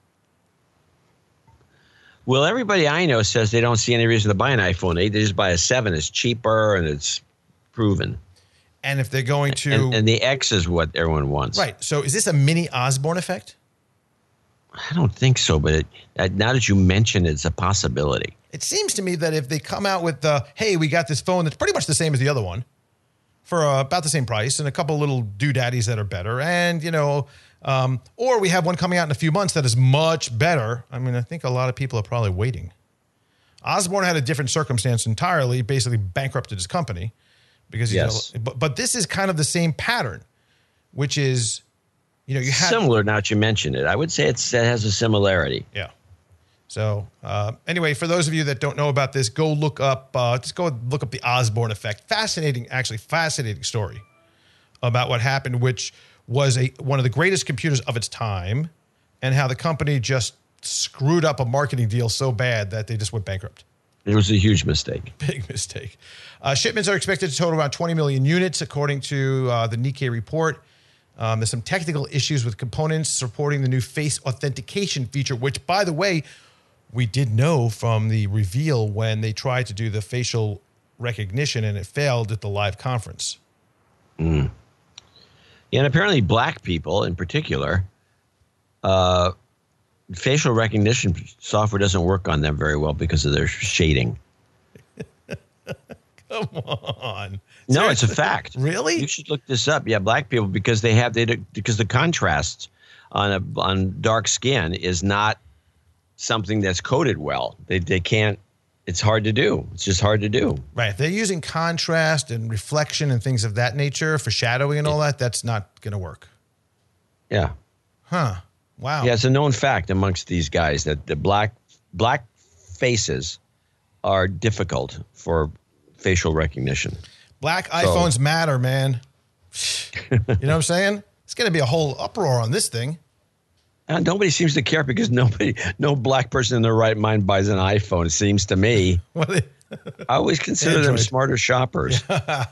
Well, everybody I know says they don't see any reason to buy an iPhone 8. They just buy a 7. It's cheaper and it's proven. And if they're going to... And the X is what everyone wants. Right. So is this a mini Osborne effect? I don't think so, but now that you mention it, it's a possibility. It seems to me that if they come out with the, hey, we got this phone that's pretty much the same as the other one for about the same price and a couple little doodaddies that are better, and, or we have one coming out in a few months that is much better. I mean, I think a lot of people are probably waiting. Osborne had a different circumstance entirely, basically bankrupted his company because but this is kind of the same pattern, which is, you have similar. Now that you mention it, I would say it has a similarity. Yeah. So anyway, for those of you that don't know about this, go look up. Just go look up the Osborne effect. Fascinating story about what happened, which was one of the greatest computers of its time, and how the company just screwed up a marketing deal so bad that they just went bankrupt. It was a huge mistake. Big mistake. Shipments are expected to total around 20 million units, according to the Nikkei report. There's some technical issues with components supporting the new face authentication feature, which, by the way, we did know from the reveal when they tried to do the facial recognition and it failed at the live conference. Mm. Yeah, and apparently black people in particular, facial recognition software doesn't work on them very well because of their shading. Come on. No, it's a fact. Really? You should look this up. Yeah, black people, because because the contrast on dark skin is not something that's coded well. They can't. It's hard to do. It's just hard to do. Right. If they're using contrast and reflection and things of that nature for shadowing and all that, that's not going to work. Yeah. Huh. Wow. Yeah, it's a known fact amongst these guys that the black faces are difficult for facial recognition. Black iPhones matter, man. You know what I'm saying? It's going to be a whole uproar on this thing. Nobody seems to care because no black person in their right mind buys an iPhone, it seems to me. I always consider them smarter shoppers.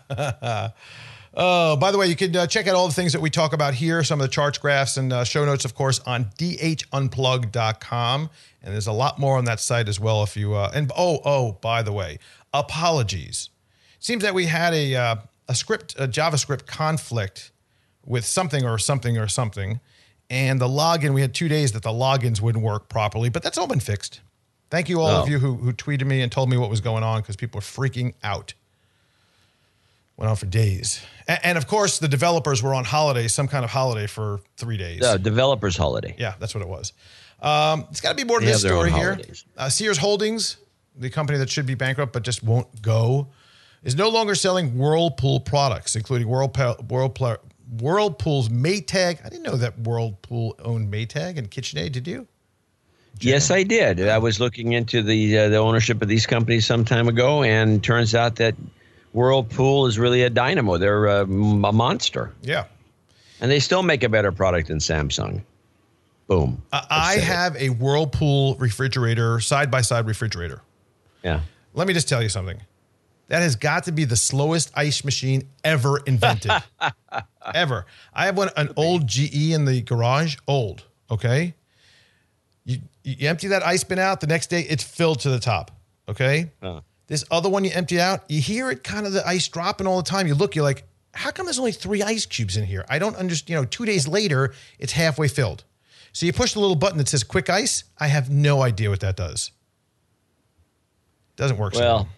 Oh, by the way, you can check out all the things that we talk about here, some of the charts, graphs, and show notes, of course, on dhunplug.com. And there's a lot more on that site as well if you by the way, apologies. Seems that we had a JavaScript conflict with something. And the login, we had 2 days that the logins wouldn't work properly, but that's all been fixed. Thank you all of you who tweeted me and told me what was going on, because people were freaking out. Went on for days. And of course, the developers were on holiday, some kind of holiday for 3 days. Developers holiday. Yeah, that's what it was. It's got to be more to this story here. Sears Holdings, the company that should be bankrupt but just won't go, is no longer selling Whirlpool products, including Whirlpool's Maytag. I didn't know that Whirlpool owned Maytag and KitchenAid. Did you? Yes, I did. I was looking into the ownership of these companies some time ago, and turns out that Whirlpool is really a dynamo. They're a monster. Yeah. And they still make a better product than Samsung. Boom. I have a Whirlpool refrigerator, side-by-side refrigerator. Yeah. Let me just tell you something. That has got to be the slowest ice machine ever invented. Ever. I have an old GE in the garage. Old. Okay? You empty that ice bin out, the next day it's filled to the top. Okay? This other one you empty out, you hear it kind of the ice dropping all the time. You look, you're like, how come there's only 3 ice cubes in here? I don't understand. 2 days later, it's halfway filled. So you push the little button that says quick ice. I have no idea what that does. Doesn't work. Well,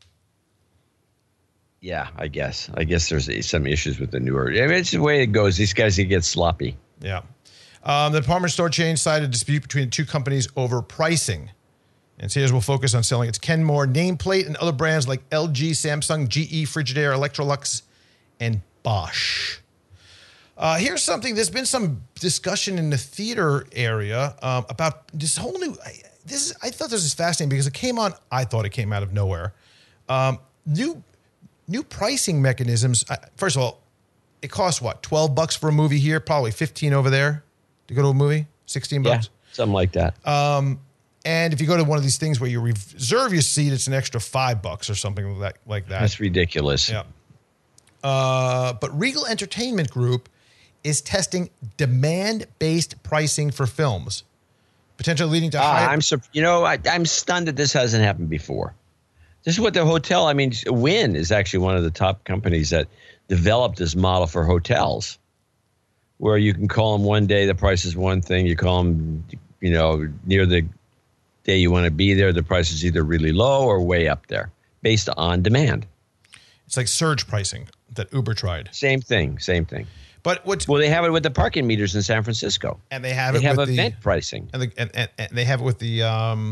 yeah, I guess there's some issues with the newer. I mean, it's the way it goes. These guys, get sloppy. Yeah. The department store chain cited a dispute between the two companies over pricing. And Sears will focus on selling its Kenmore nameplate and other brands like LG, Samsung, GE, Frigidaire, Electrolux, and Bosch. Here's something. There's been some discussion in the theater area about this whole new. I thought this was fascinating because it came on. I thought it came out of nowhere. New pricing mechanisms. First of all, it costs what, $12 for a movie here, probably $15 over there to go to a movie. $16. Yeah, something like that. And if you go to one of these things where you reserve your seat, it's an extra $5 or something like that. That's ridiculous. Yeah. But Regal Entertainment Group is testing demand-based pricing for films, potentially leading to higher. I'm stunned that this hasn't happened before. This is what the hotel. I mean, Wynn is actually one of the top companies that developed this model for hotels, where you can call them one day, the price is one thing. You call them, near the day you want to be there, the price is either really low or way up there based on demand. It's like surge pricing that Uber tried. Same thing. But Well, they have it with the parking meters in San Francisco. And they have event pricing. And they have it with the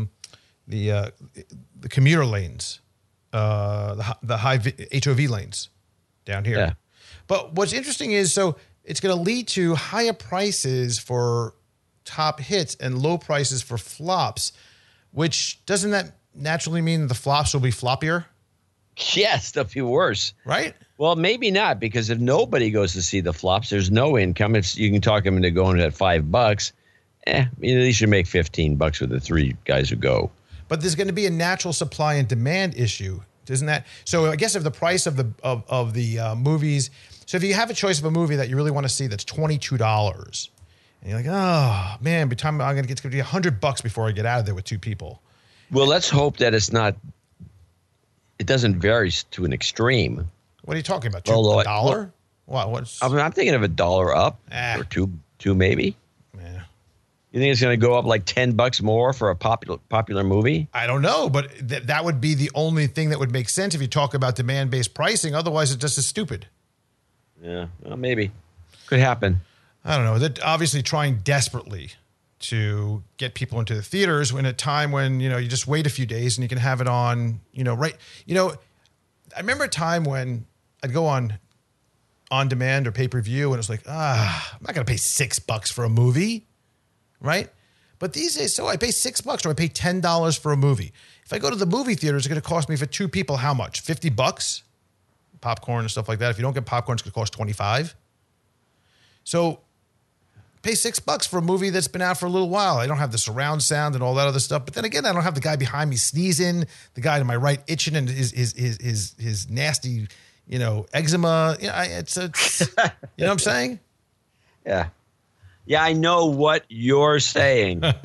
commuter lanes, the high HOV lanes down here. Yeah. But what's interesting is, so it's going to lead to higher prices for top hits and low prices for flops, which doesn't that naturally mean the flops will be floppier? Yes, they'll be worse. Right? Well, maybe not, because if nobody goes to see the flops, there's no income. You can talk them into going at $5. At least you make $15 with the 3 guys who go. But there's going to be a natural supply and demand issue, isn't that? So I guess if the price of the movies, so if you have a choice of a movie that you really want to see that's $22, and you're like, oh man, by the time it's going to be $100 before I get out of there with 2 people. Well, let's hope that it doesn't vary to an extreme. What are you talking about? $1? What's? I'm thinking of $1 up or two maybe. Yeah. You think it's going to go up like $10 more for a popular movie? I don't know, but that would be the only thing that would make sense if you talk about demand-based pricing. Otherwise, it's just as stupid. Yeah, well, maybe. Could happen. I don't know. They're obviously trying desperately to get people into the theaters in a time when, you just wait a few days and you can have it on, right. I remember a time when I'd go on demand or pay-per-view and it's like, I'm not going to pay $6 for a movie. Right. But these days, so I pay $6 or I pay $10 for a movie. If I go to the movie theater, it's going to cost me for 2 people how much? $50? Popcorn and stuff like that. If you don't get popcorn, it's going to cost $25. So pay $6 for a movie that's been out for a little while. I don't have the surround sound and all that other stuff. But then again, I don't have the guy behind me sneezing, the guy to my right itching, and his nasty, eczema. It's you know what I'm saying? Yeah. Yeah, I know what you're saying. Guy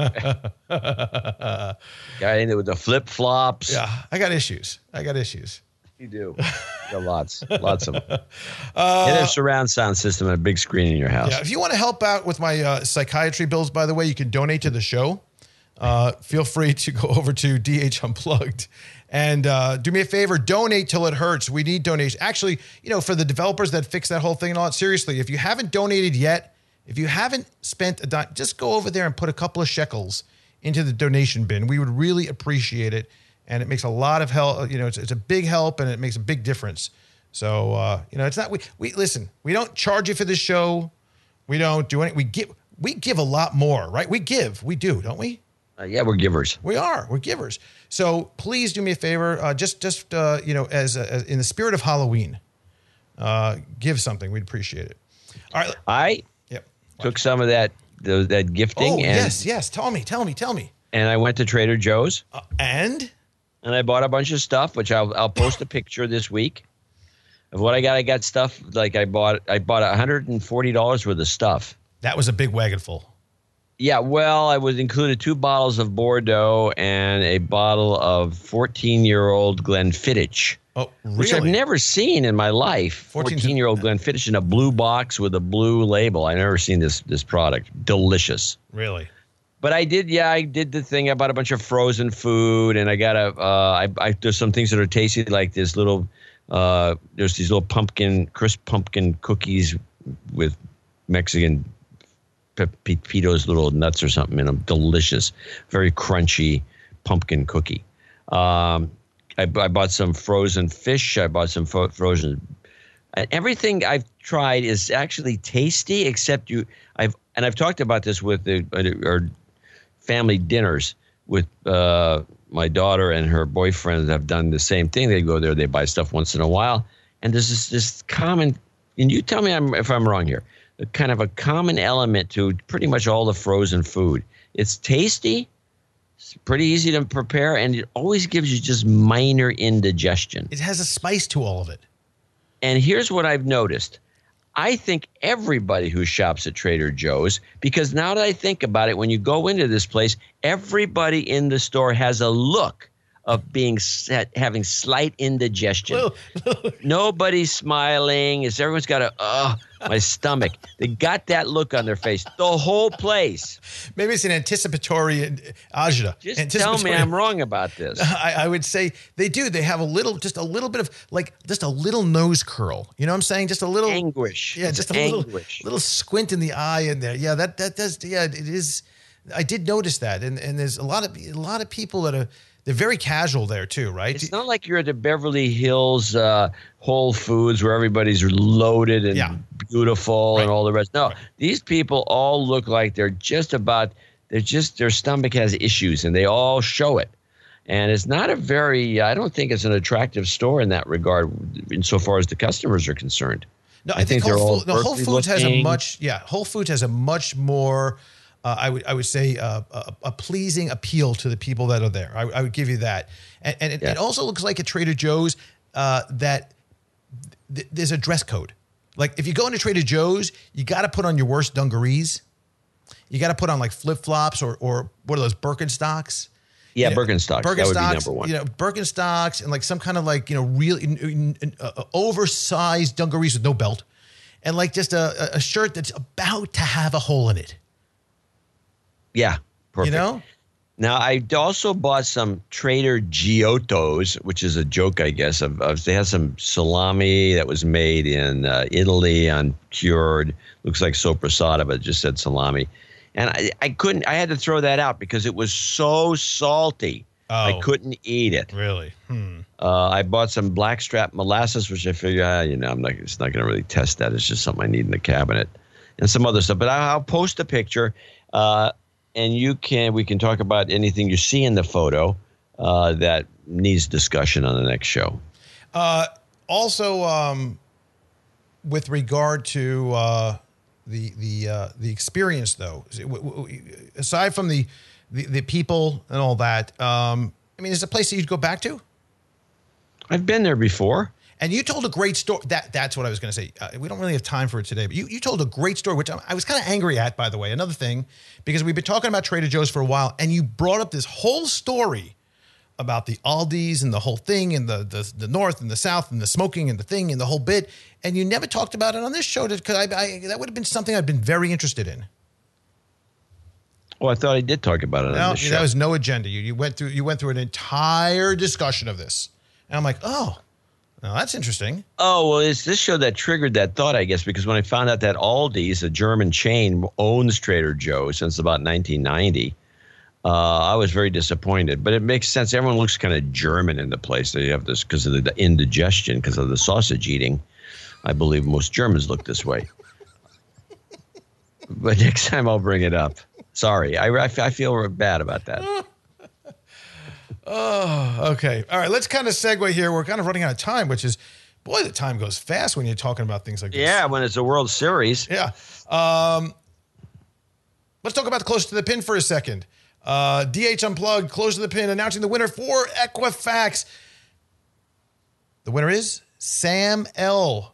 in there with the flip flops. Yeah, I got issues. You do. You got lots of them. And a surround sound system and a big screen in your house. Yeah, if you want to help out with my psychiatry bills, by the way, you can donate to the show. Feel free to go over to DH Unplugged and do me a favor, donate till it hurts. We need donations. Actually, for the developers that fix that whole thing and all that, seriously, if you haven't donated yet, if you haven't spent a dime, just go over there and put a couple of shekels into the donation bin. We would really appreciate it. And it makes a lot of help. It's a big help and it makes a big difference. So, it's not, we listen, we don't charge you for this show. We don't do anything. We give a lot more, right? We do, don't we? Yeah, we're givers. We're givers. So please do me a favor. Just as in the spirit of Halloween, give something. We'd appreciate it. All right. I took some of that gifting. Oh, yes. Tell me. And I went to Trader Joe's. And I bought a bunch of stuff, which I'll post a picture this week of what I got. I got stuff like I bought $140 worth of stuff. That was a big wagon full. Yeah, well, I was included 2 bottles of Bordeaux and a bottle of 14-year-old Glenfiddich. Oh, really? Which I've never seen in my life. 14-year-old Glenfiddich in a blue box with a blue label. I've never seen this product. Delicious. Really? But I did the thing. I bought a bunch of frozen food, and I got there's some things that are tasty, like this little, there's these little crisp pumpkin cookies with Mexican Pepitos little nuts or something in them. Delicious. Very crunchy pumpkin cookie. I bought some frozen fish. I bought some frozen. Everything I've tried is actually tasty, except I've talked about this with our family dinners with my daughter and her boyfriend have done the same thing. They go there, they buy stuff once in a while, and there's this common. And you tell me if I'm wrong here. Kind of a common element to pretty much all the frozen food. It's tasty. It's pretty easy to prepare, and it always gives you just minor indigestion. It has a spice to all of it. And here's what I've noticed. I think everybody who shops at Trader Joe's, because now that I think about it, when you go into this place, everybody in the store has a look of having slight indigestion. Nobody's smiling. Everyone's got my stomach. They got that look on their face. The whole place. Maybe it's an anticipatory agita. Just tell me I'm wrong about this. I would say they do. They have just a little bit of just a little nose curl. You know what I'm saying? Just a little anguish. Yeah, just a little squint in the eye in there. Yeah, that does. Yeah, it is. I did notice that, and there's a lot of people that they're very casual there too, right? It's not like you're at the Beverly Hills Whole Foods where everybody's loaded and beautiful and all the rest. No, these people all look like their stomach has issues and they all show it. And it's not I don't think it's an attractive store in that regard insofar as the customers are concerned. No, I think Whole Foods has a much more I would say a pleasing appeal to the people that are there. I would give you that. And it also looks like at Trader Joe's that there's a dress code. Like if you go into Trader Joe's, you got to put on your worst dungarees. You got to put on like flip-flops or what are those, Birkenstocks? Yeah, Birkenstocks. That would be number one. Birkenstocks and like some kind of like, real oversized dungarees with no belt. And like just a shirt that's about to have a hole in it. Yeah, perfect. Now, I also bought some Trader Giotto's, which is a joke, I guess. They have some salami that was made in Italy on cured. Looks like soppressata, but it just said salami. And I had to throw that out because it was so salty. Oh, I couldn't eat it. Really? I bought some blackstrap molasses, which I figured, it's not going to really test that. It's just something I need in the cabinet. And some other stuff. But I'll post a picture. And we can talk about anything you see in the photo that needs discussion on the next show. Also, with regard to the experience, though, aside from the people and all that, is it a place that you'd go back to? I've been there before. And you told a great story. That's what I was going to say. We don't really have time for it today, but you told a great story, which I was kind of angry at, by the way. Another thing, because we've been talking about Trader Joe's for a while, and you brought up this whole story about the Aldi's and the whole thing, and the North and the South and the smoking and the thing and the whole bit, and you never talked about it on this show because that would have been something I'd been very interested in. Well, I thought I did talk about it on this show. That was no agenda. You went through an entire discussion of this, and I'm like, oh. Now, that's interesting. Oh, well, it's this show that triggered that thought, I guess, because when I found out that Aldi's, a German chain, owns Trader Joe's since about 1990, I was very disappointed. But it makes sense. Everyone looks kind of German in the place. They have this because of the indigestion, because of the sausage eating. I believe most Germans look this way. But next time I'll bring it up. Sorry. I feel bad about that. Oh, okay. All right. Let's kind of segue here. We're kind of running out of time, which is, boy, the time goes fast when you're talking about things like this. Yeah, when it's a World Series. Yeah. Let's talk about the Close to the Pin for a second. DH Unplugged, Close to the Pin, announcing the winner for Equifax. The winner is Sam L.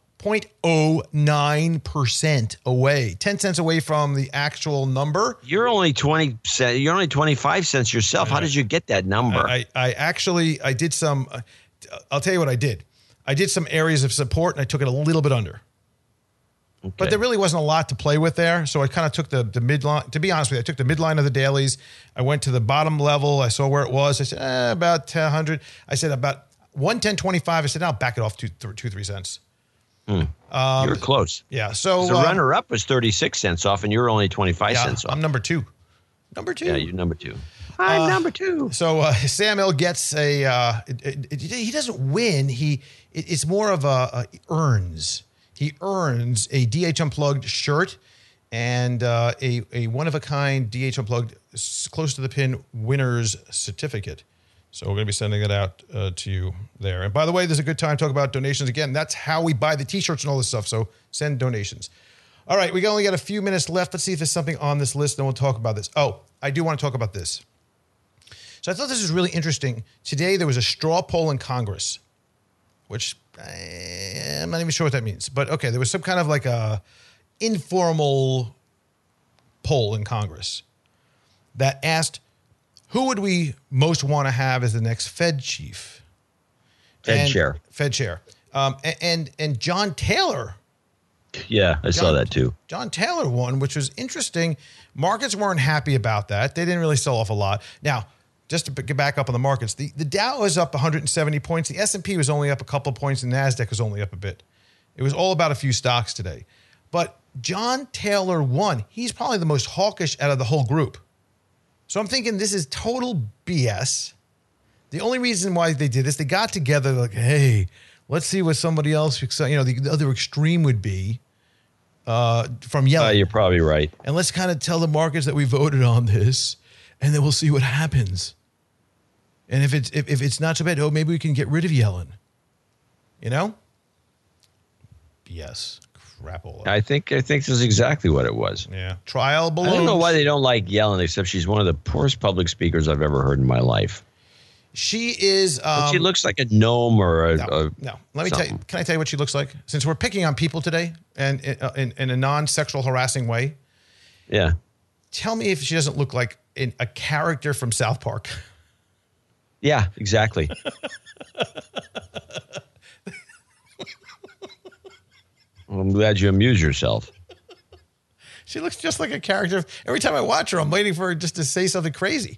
0.09% away, 10 cents away from the actual number. You're only 20 cents. You're only 25 cents yourself. How did you get that number? I did some. I'll tell you what I did. I did some areas of support and I took it a little bit under. Okay. But there really wasn't a lot to play with there, so I kind of took the midline. To be honest with you, I took the midline of the dailies. I went to the bottom level. I saw where it was. I said about 100. I said about 110.25. I said I'll back it off 2-3 cents. You're close. Yeah. So the runner-up was 36 cents off, and you're only 25 cents off. I'm number two. Yeah, you're number two. I'm number two. So Sam L gets he doesn't win. It's more of earns. He earns a DH Unplugged shirt and a one-of-a-kind DH Unplugged Close to the Pin winner's certificate. So we're going to be sending it out to you there. And by the way, there's a good time to talk about donations. Again, that's how we buy the T-shirts and all this stuff. So send donations. All right, we only got a few minutes left. Let's see if there's something on this list, and we'll talk about this. Oh, I do want to talk about this. So I thought this was really interesting. Today, there was a straw poll in Congress, which I'm not even sure what that means. But okay, there was some kind of like a informal poll in Congress that asked, Who would we most want to have as the next Fed chief? Fed chair. Fed chair. And John Taylor. Yeah, I saw that too. John Taylor won, which was interesting. Markets weren't happy about that. They didn't really sell off a lot. Now, just to get back up on the markets, the Dow was up 170 points. The S&P was only up a couple points. And NASDAQ was only up a bit. It was all about a few stocks today. But John Taylor won. He's probably the most hawkish out of the whole group. So I'm thinking this is total BS. The only reason why they did this, they got together like, hey, let's see what somebody else, the other extreme would be from Yellen. You're probably right. And let's kind of tell the markets that we voted on this, and then we'll see what happens. And if it's not so bad, maybe we can get rid of Yellen. BS. Crapola. I think this is exactly what it was. Yeah. Trial balloons. I don't know why they don't like Yellen, except she's one of the poorest public speakers I've ever heard in my life. She is. She looks like a gnome or a. No. Let me tell you. Can I tell you what she looks like? Since we're picking on people today and in a non-sexual harassing way. Yeah. Tell me if she doesn't look like a character from South Park. Yeah, exactly. Well, I'm glad you amuse yourself. She looks just like a character. Every time I watch her, I'm waiting for her just to say something crazy.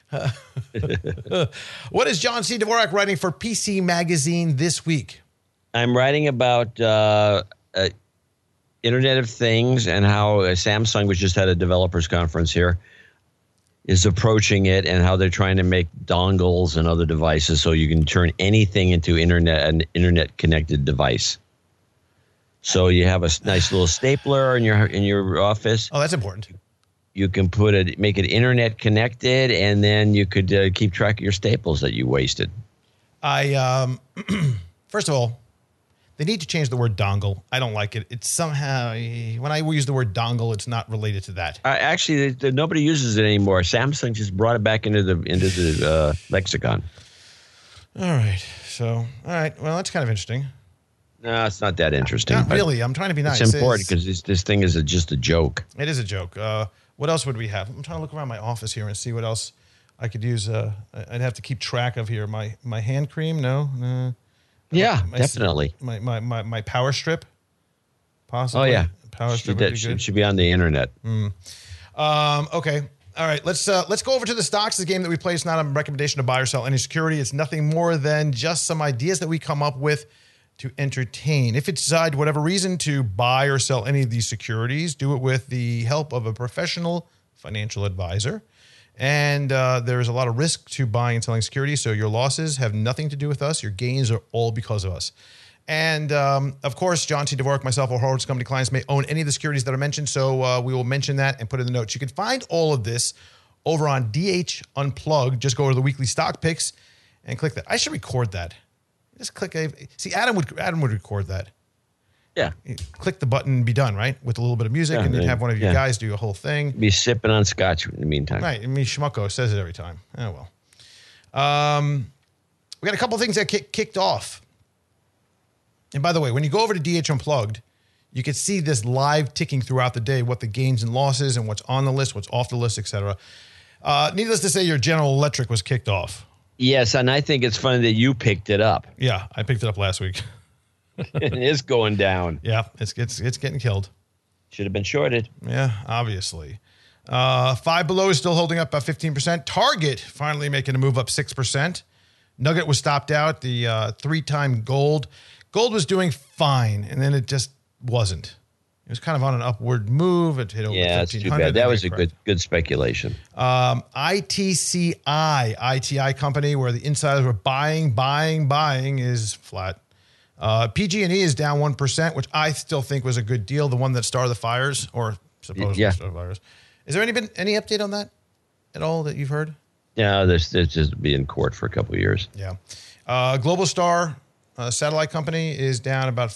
What is John C. Dvorak writing for PC Magazine this week? I'm writing about Internet of Things and how Samsung, which just had a developers conference here, is approaching it and how they're trying to make dongles and other devices so you can turn anything into an internet-connected device. So you have a nice little stapler in your office. Oh, that's important. You can make it internet connected, and then you could keep track of your staples that you wasted. First of all, they need to change the word dongle. I don't like it. It's somehow, when I use the word dongle, it's not related to that. Actually, nobody uses it anymore. Samsung just brought it back into the lexicon. All right. Well, that's kind of interesting. No, it's not that interesting. Not really. I'm trying to be nice. It's important because this thing is just a joke. It is a joke. What else would we have? I'm trying to look around my office here and see what else I could use. I'd have to keep track of here. My hand cream? No. Yeah, definitely. My power strip? Possibly. Oh, yeah. Power strip would be good. Should be on the internet. Okay. All right. Let's go over to the stocks. The game that we play is not a recommendation to buy or sell any security. It's nothing more than just some ideas that we come up with to entertain. If you decide, whatever reason, to buy or sell any of these securities, do it with the help of a professional financial advisor. And there is a lot of risk to buying and selling securities, so your losses have nothing to do with us. Your gains are all because of us. And, of course, John C. Dvorak, myself, or Horowitz Company clients may own any of the securities that are mentioned, so we will mention that and put in the notes. You can find all of this over on DH Unplugged. Just go to the weekly stock picks and click that. I should record that. Just click. See, Adam would record that. Yeah. You click the button and be done, right? With a little bit of music, and you'd have one of you guys do a whole thing. Be sipping on scotch in the meantime. Right. I mean, Schmucko says it every time. Oh, well. We got a couple things that kicked off. And by the way, when you go over to DH Unplugged, you can see this live ticking throughout the day, what the gains and losses and what's on the list, what's off the list, et cetera. Needless to say, your General Electric was kicked off. Yes, and I think it's funny that you picked it up. Yeah, I picked it up last week. It is going down. Yeah, it's getting killed. Should have been shorted. Yeah, obviously. Five Below is still holding up about 15%. Target finally making a move up 6%. Nugget was stopped out. The 3-time gold. Gold was doing fine, and then it just wasn't. It was kind of on an upward move. It hit over 1,500. It's too bad. That was a good speculation. ITCI, ITI company, where the insiders were buying, is flat. PG&E is down 1%, which I still think was a good deal. The one that started the fires, or supposedly started the fires. Is there been any update on that at all that you've heard? Yeah, there's just be in court for a couple of years. Yeah. Global Star, satellite company, is down about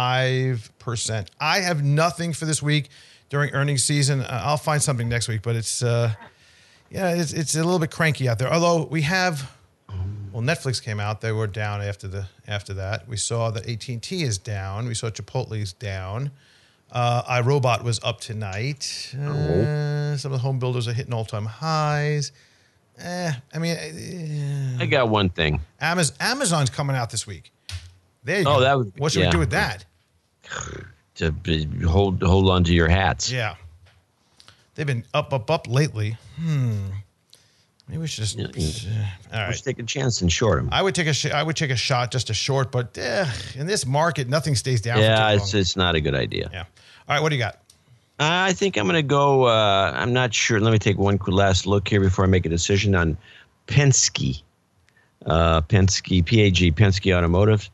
5%. I have nothing for this week during earnings season. I'll find something next week, but it's a little bit cranky out there. Although we have, Netflix came out. They were down after that. We saw that AT&T is down. We saw Chipotle is down. iRobot was up tonight. Some of the home builders are hitting all-time highs. I got one thing. Amazon's coming out this week. There you Oh, go. What should we do with that? To hold on to your hats. Yeah. They've been up lately. Maybe we should just. All right. Let's take a chance and short them. I would take a shot, just a short, but in this market, nothing stays down. Yeah, for too long. it's not a good idea. Yeah. All right, what do you got? I think I'm going to go. I'm not sure. Let me take one last look here before I make a decision on Penske. Penske, PAG, Penske Automotive.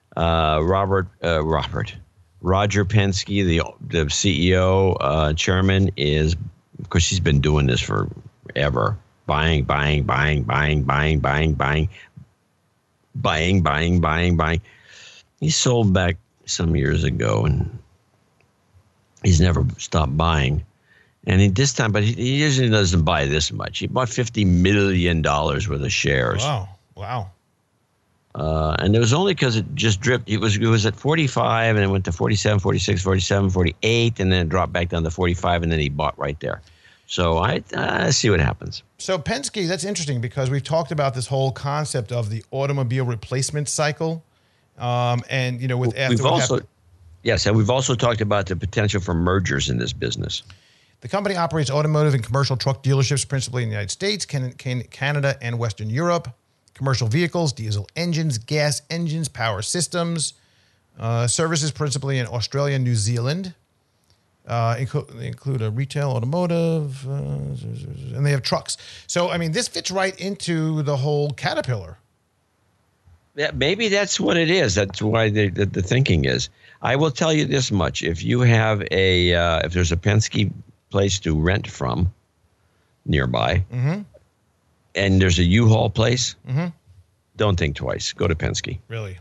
Roger Penske, the CEO, chairman, is, of course, he's been doing this forever. Buying. He sold back some years ago, and he's never stopped buying. And this time, but he usually doesn't buy this much. He bought $50 million worth of shares. Wow. And it was only because it just dripped. It was at 45, and it went to 47, 46, 47, 48, and then it dropped back down to 45, and then he bought right there. So I see what happens. So Penske, that's interesting because we've talked about this whole concept of the automobile replacement cycle, and with after and we've also talked about the potential for mergers in this business. The company operates automotive and commercial truck dealerships principally in the United States, Canada, and Western Europe. Commercial vehicles, diesel engines, gas engines, power systems, services principally in Australia and New Zealand. They include a retail, automotive, and they have trucks. So, this fits right into the whole Caterpillar. Yeah, maybe that's what it is. That's why the thinking is. I will tell you this much: if you have if there's a Penske place to rent from nearby, and there's a U-Haul place, don't think twice. Go to Penske. Really?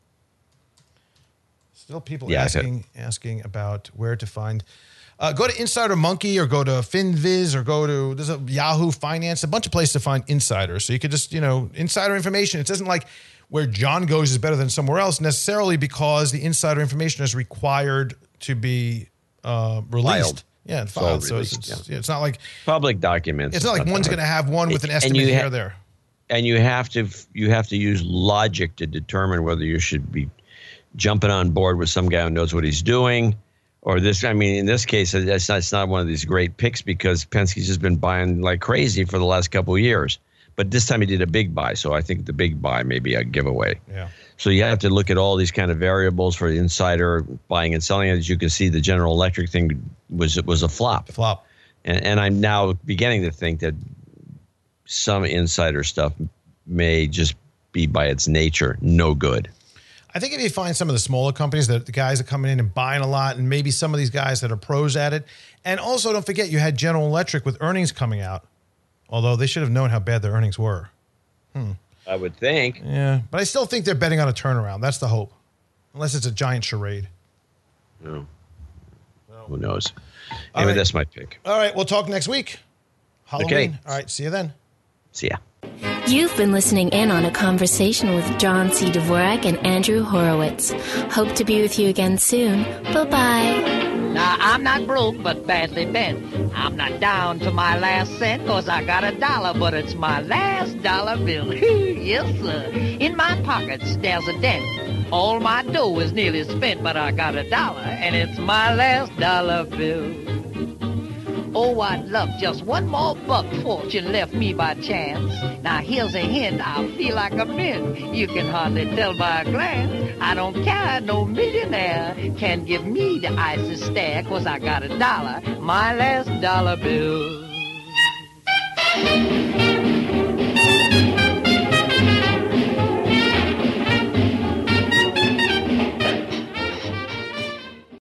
Still people asking about where to find. Go to Insider Monkey or go to FinViz or there's a Yahoo Finance, a bunch of places to find insiders. So you could just, insider information. It isn't like where John goes is better than somewhere else necessarily because the insider information is required to be released. Filed. Filed. So it's not like public documents. It's not like one's going to have one with an estimate here or there. And you have to use logic to determine whether you should be jumping on board with some guy who knows what he's doing, or this. In this case, it's not one of these great picks because Penske's just been buying like crazy for the last couple of years. But this time he did a big buy, so I think the big buy may be a giveaway. Yeah. So you have to look at all these kind of variables for the insider buying and selling. As you can see, the General Electric thing was a flop. And I'm now beginning to think that some insider stuff may just be by its nature no good. I think if you find some of the smaller companies, the guys are coming in and buying a lot, and maybe some of these guys that are pros at it. And also, don't forget, you had General Electric with earnings coming out, although they should have known how bad their earnings were. I would think. Yeah, but I still think they're betting on a turnaround. That's the hope, unless it's a giant charade. No. Who knows? Anyway, that's my pick. All right, we'll talk next week. Halloween. Okay. All right, see you then. See ya. You've been listening in on a conversation with John C. Dvorak and Andrew Horowitz. Hope to be with you again soon. Bye-bye. Now, I'm not broke, but badly bent. I'm not down to my last cent, 'cause I got $1, but it's my last dollar bill. Yes, sir. In my pockets, there's a dent. All my dough is nearly spent, but I got $1, and it's my last dollar bill. Oh, I'd love just one more buck fortune left me by chance. Now, here's a hint, I feel like a mint. You can hardly tell by a glance. I don't care, no millionaire can give me the icy stare, 'cause I got $1, my last dollar bill.